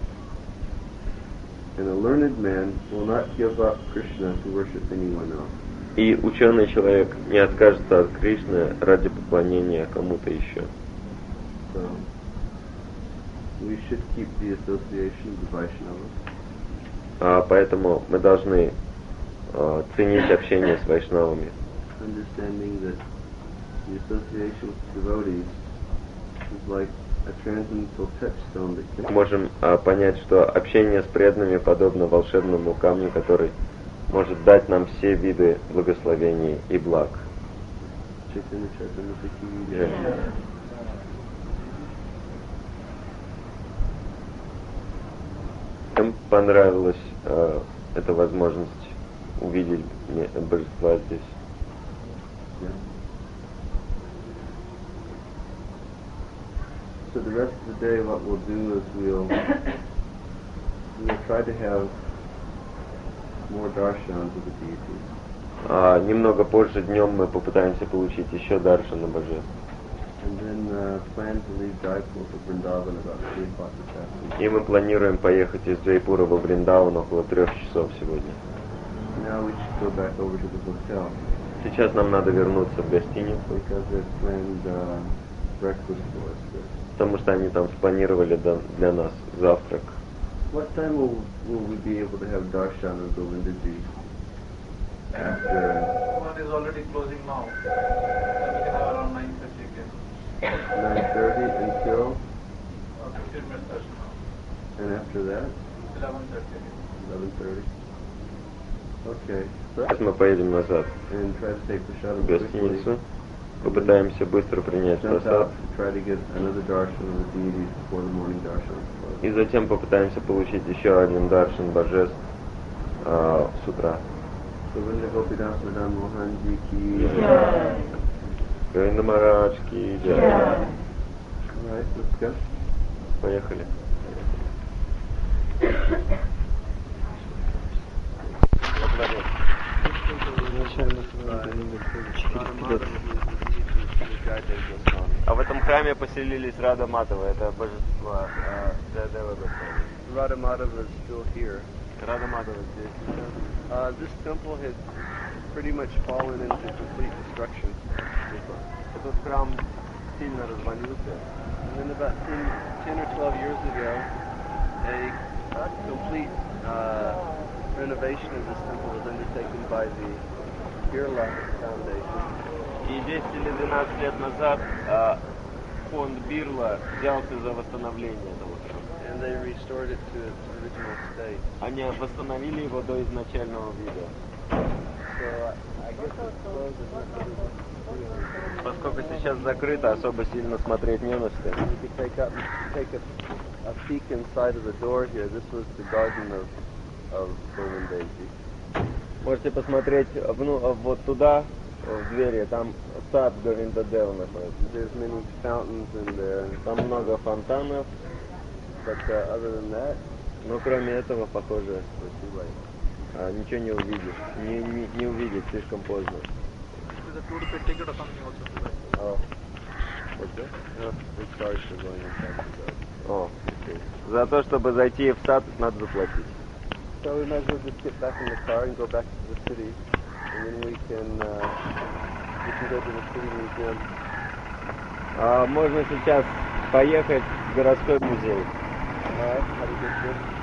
And a learned man will not give up Krishna to worship anyone else. И ученый человек не откажется от Кришны ради поклонения кому-то еще. So, we should keep the association of the Vaishnavas. А, поэтому мы должны а, ценить общение с вайшнавами, Understanding that the association with devotees is like a transcendental touchstone that can можем а, понять, что общение с преданными подобно волшебному камню, который может дать нам все виды благословений и благ. Chaitanya Charitamrita ki Jai. jai. Всем понравилась а, эта возможность увидеть мне- божества здесь. Yeah. So the rest of the day, what we'll do is we'll we'll try to have more darshans of the deities. А, немного позже днем мы попытаемся получить еще даршана божеств. And then uh, plan to leave Jaipur for Vrindavan about three o'clock this afternoon. И мы планируем поехать из Джайпура во Вриндаван около трех часов сегодня. Now we should go back over to the hotel Сейчас нам надо вернуться в гостиницу, because they've planned uh, breakfast for us there. потому что они там спланировали да- для нас завтрак. What time will will we be able to have darshan of Govindaji? After One is already closing now. And we can have around nine thirty again. nine thirty until, Or fifteen minutes darshan now. and after that, eleven thirty again. eleven thirty. Okay. Сейчас мы поедем назад And try to take the shuttle в quickly. гостиницу. Попытаемся быстро принять Jump просад. out to try to get another darshan of the deities before the morning darshan. И затем попытаемся получить еще один даршан божеств а, с утра. Govinda Gopidas Madan Mohan Ji ki. Говинда Махарадж ки джай. Alright, let's go. Поехали. А в этом храме поселились Рада Матова, это божество Джайадева Госвами. Radha Madhava is still here. Рада Матова здесь. Uh, this temple had pretty much fallen into complete destruction. Этот храм сильно развалился. And then about ten, ten or twelve years ago, a complete uh, renovation of this temple was undertaken by the Birla Foundation. И десять или двенадцать лет назад а, фонд Бирла взялся за восстановление этого храма. And they restored it to its original state. Они восстановили его до изначального вида. So I guess it's closed. It's not really much to see. Поскольку сейчас закрыто, особо сильно смотреть не на что. You could take up, take a, a peek inside of the door here. This was the garden of of Govindaji. Можете посмотреть ну, вот туда, в двери, там сад Говиндадева находится. There's many fountains in there, Там много фонтанов, but uh, other than that, но кроме этого, похоже, а, ничего не увидишь. Не, не, не увидеть, слишком поздно. There's a two rupee ticket or something also. oh, what's that? No, it's charged for going inside the garden. О, за то, чтобы зайти в сад, надо заплатить. So we might as well just get back in the car and go back to the city, and then we can uh, we can go to the city museum. А, можно сейчас поехать в городской музей. All right, how do you get this?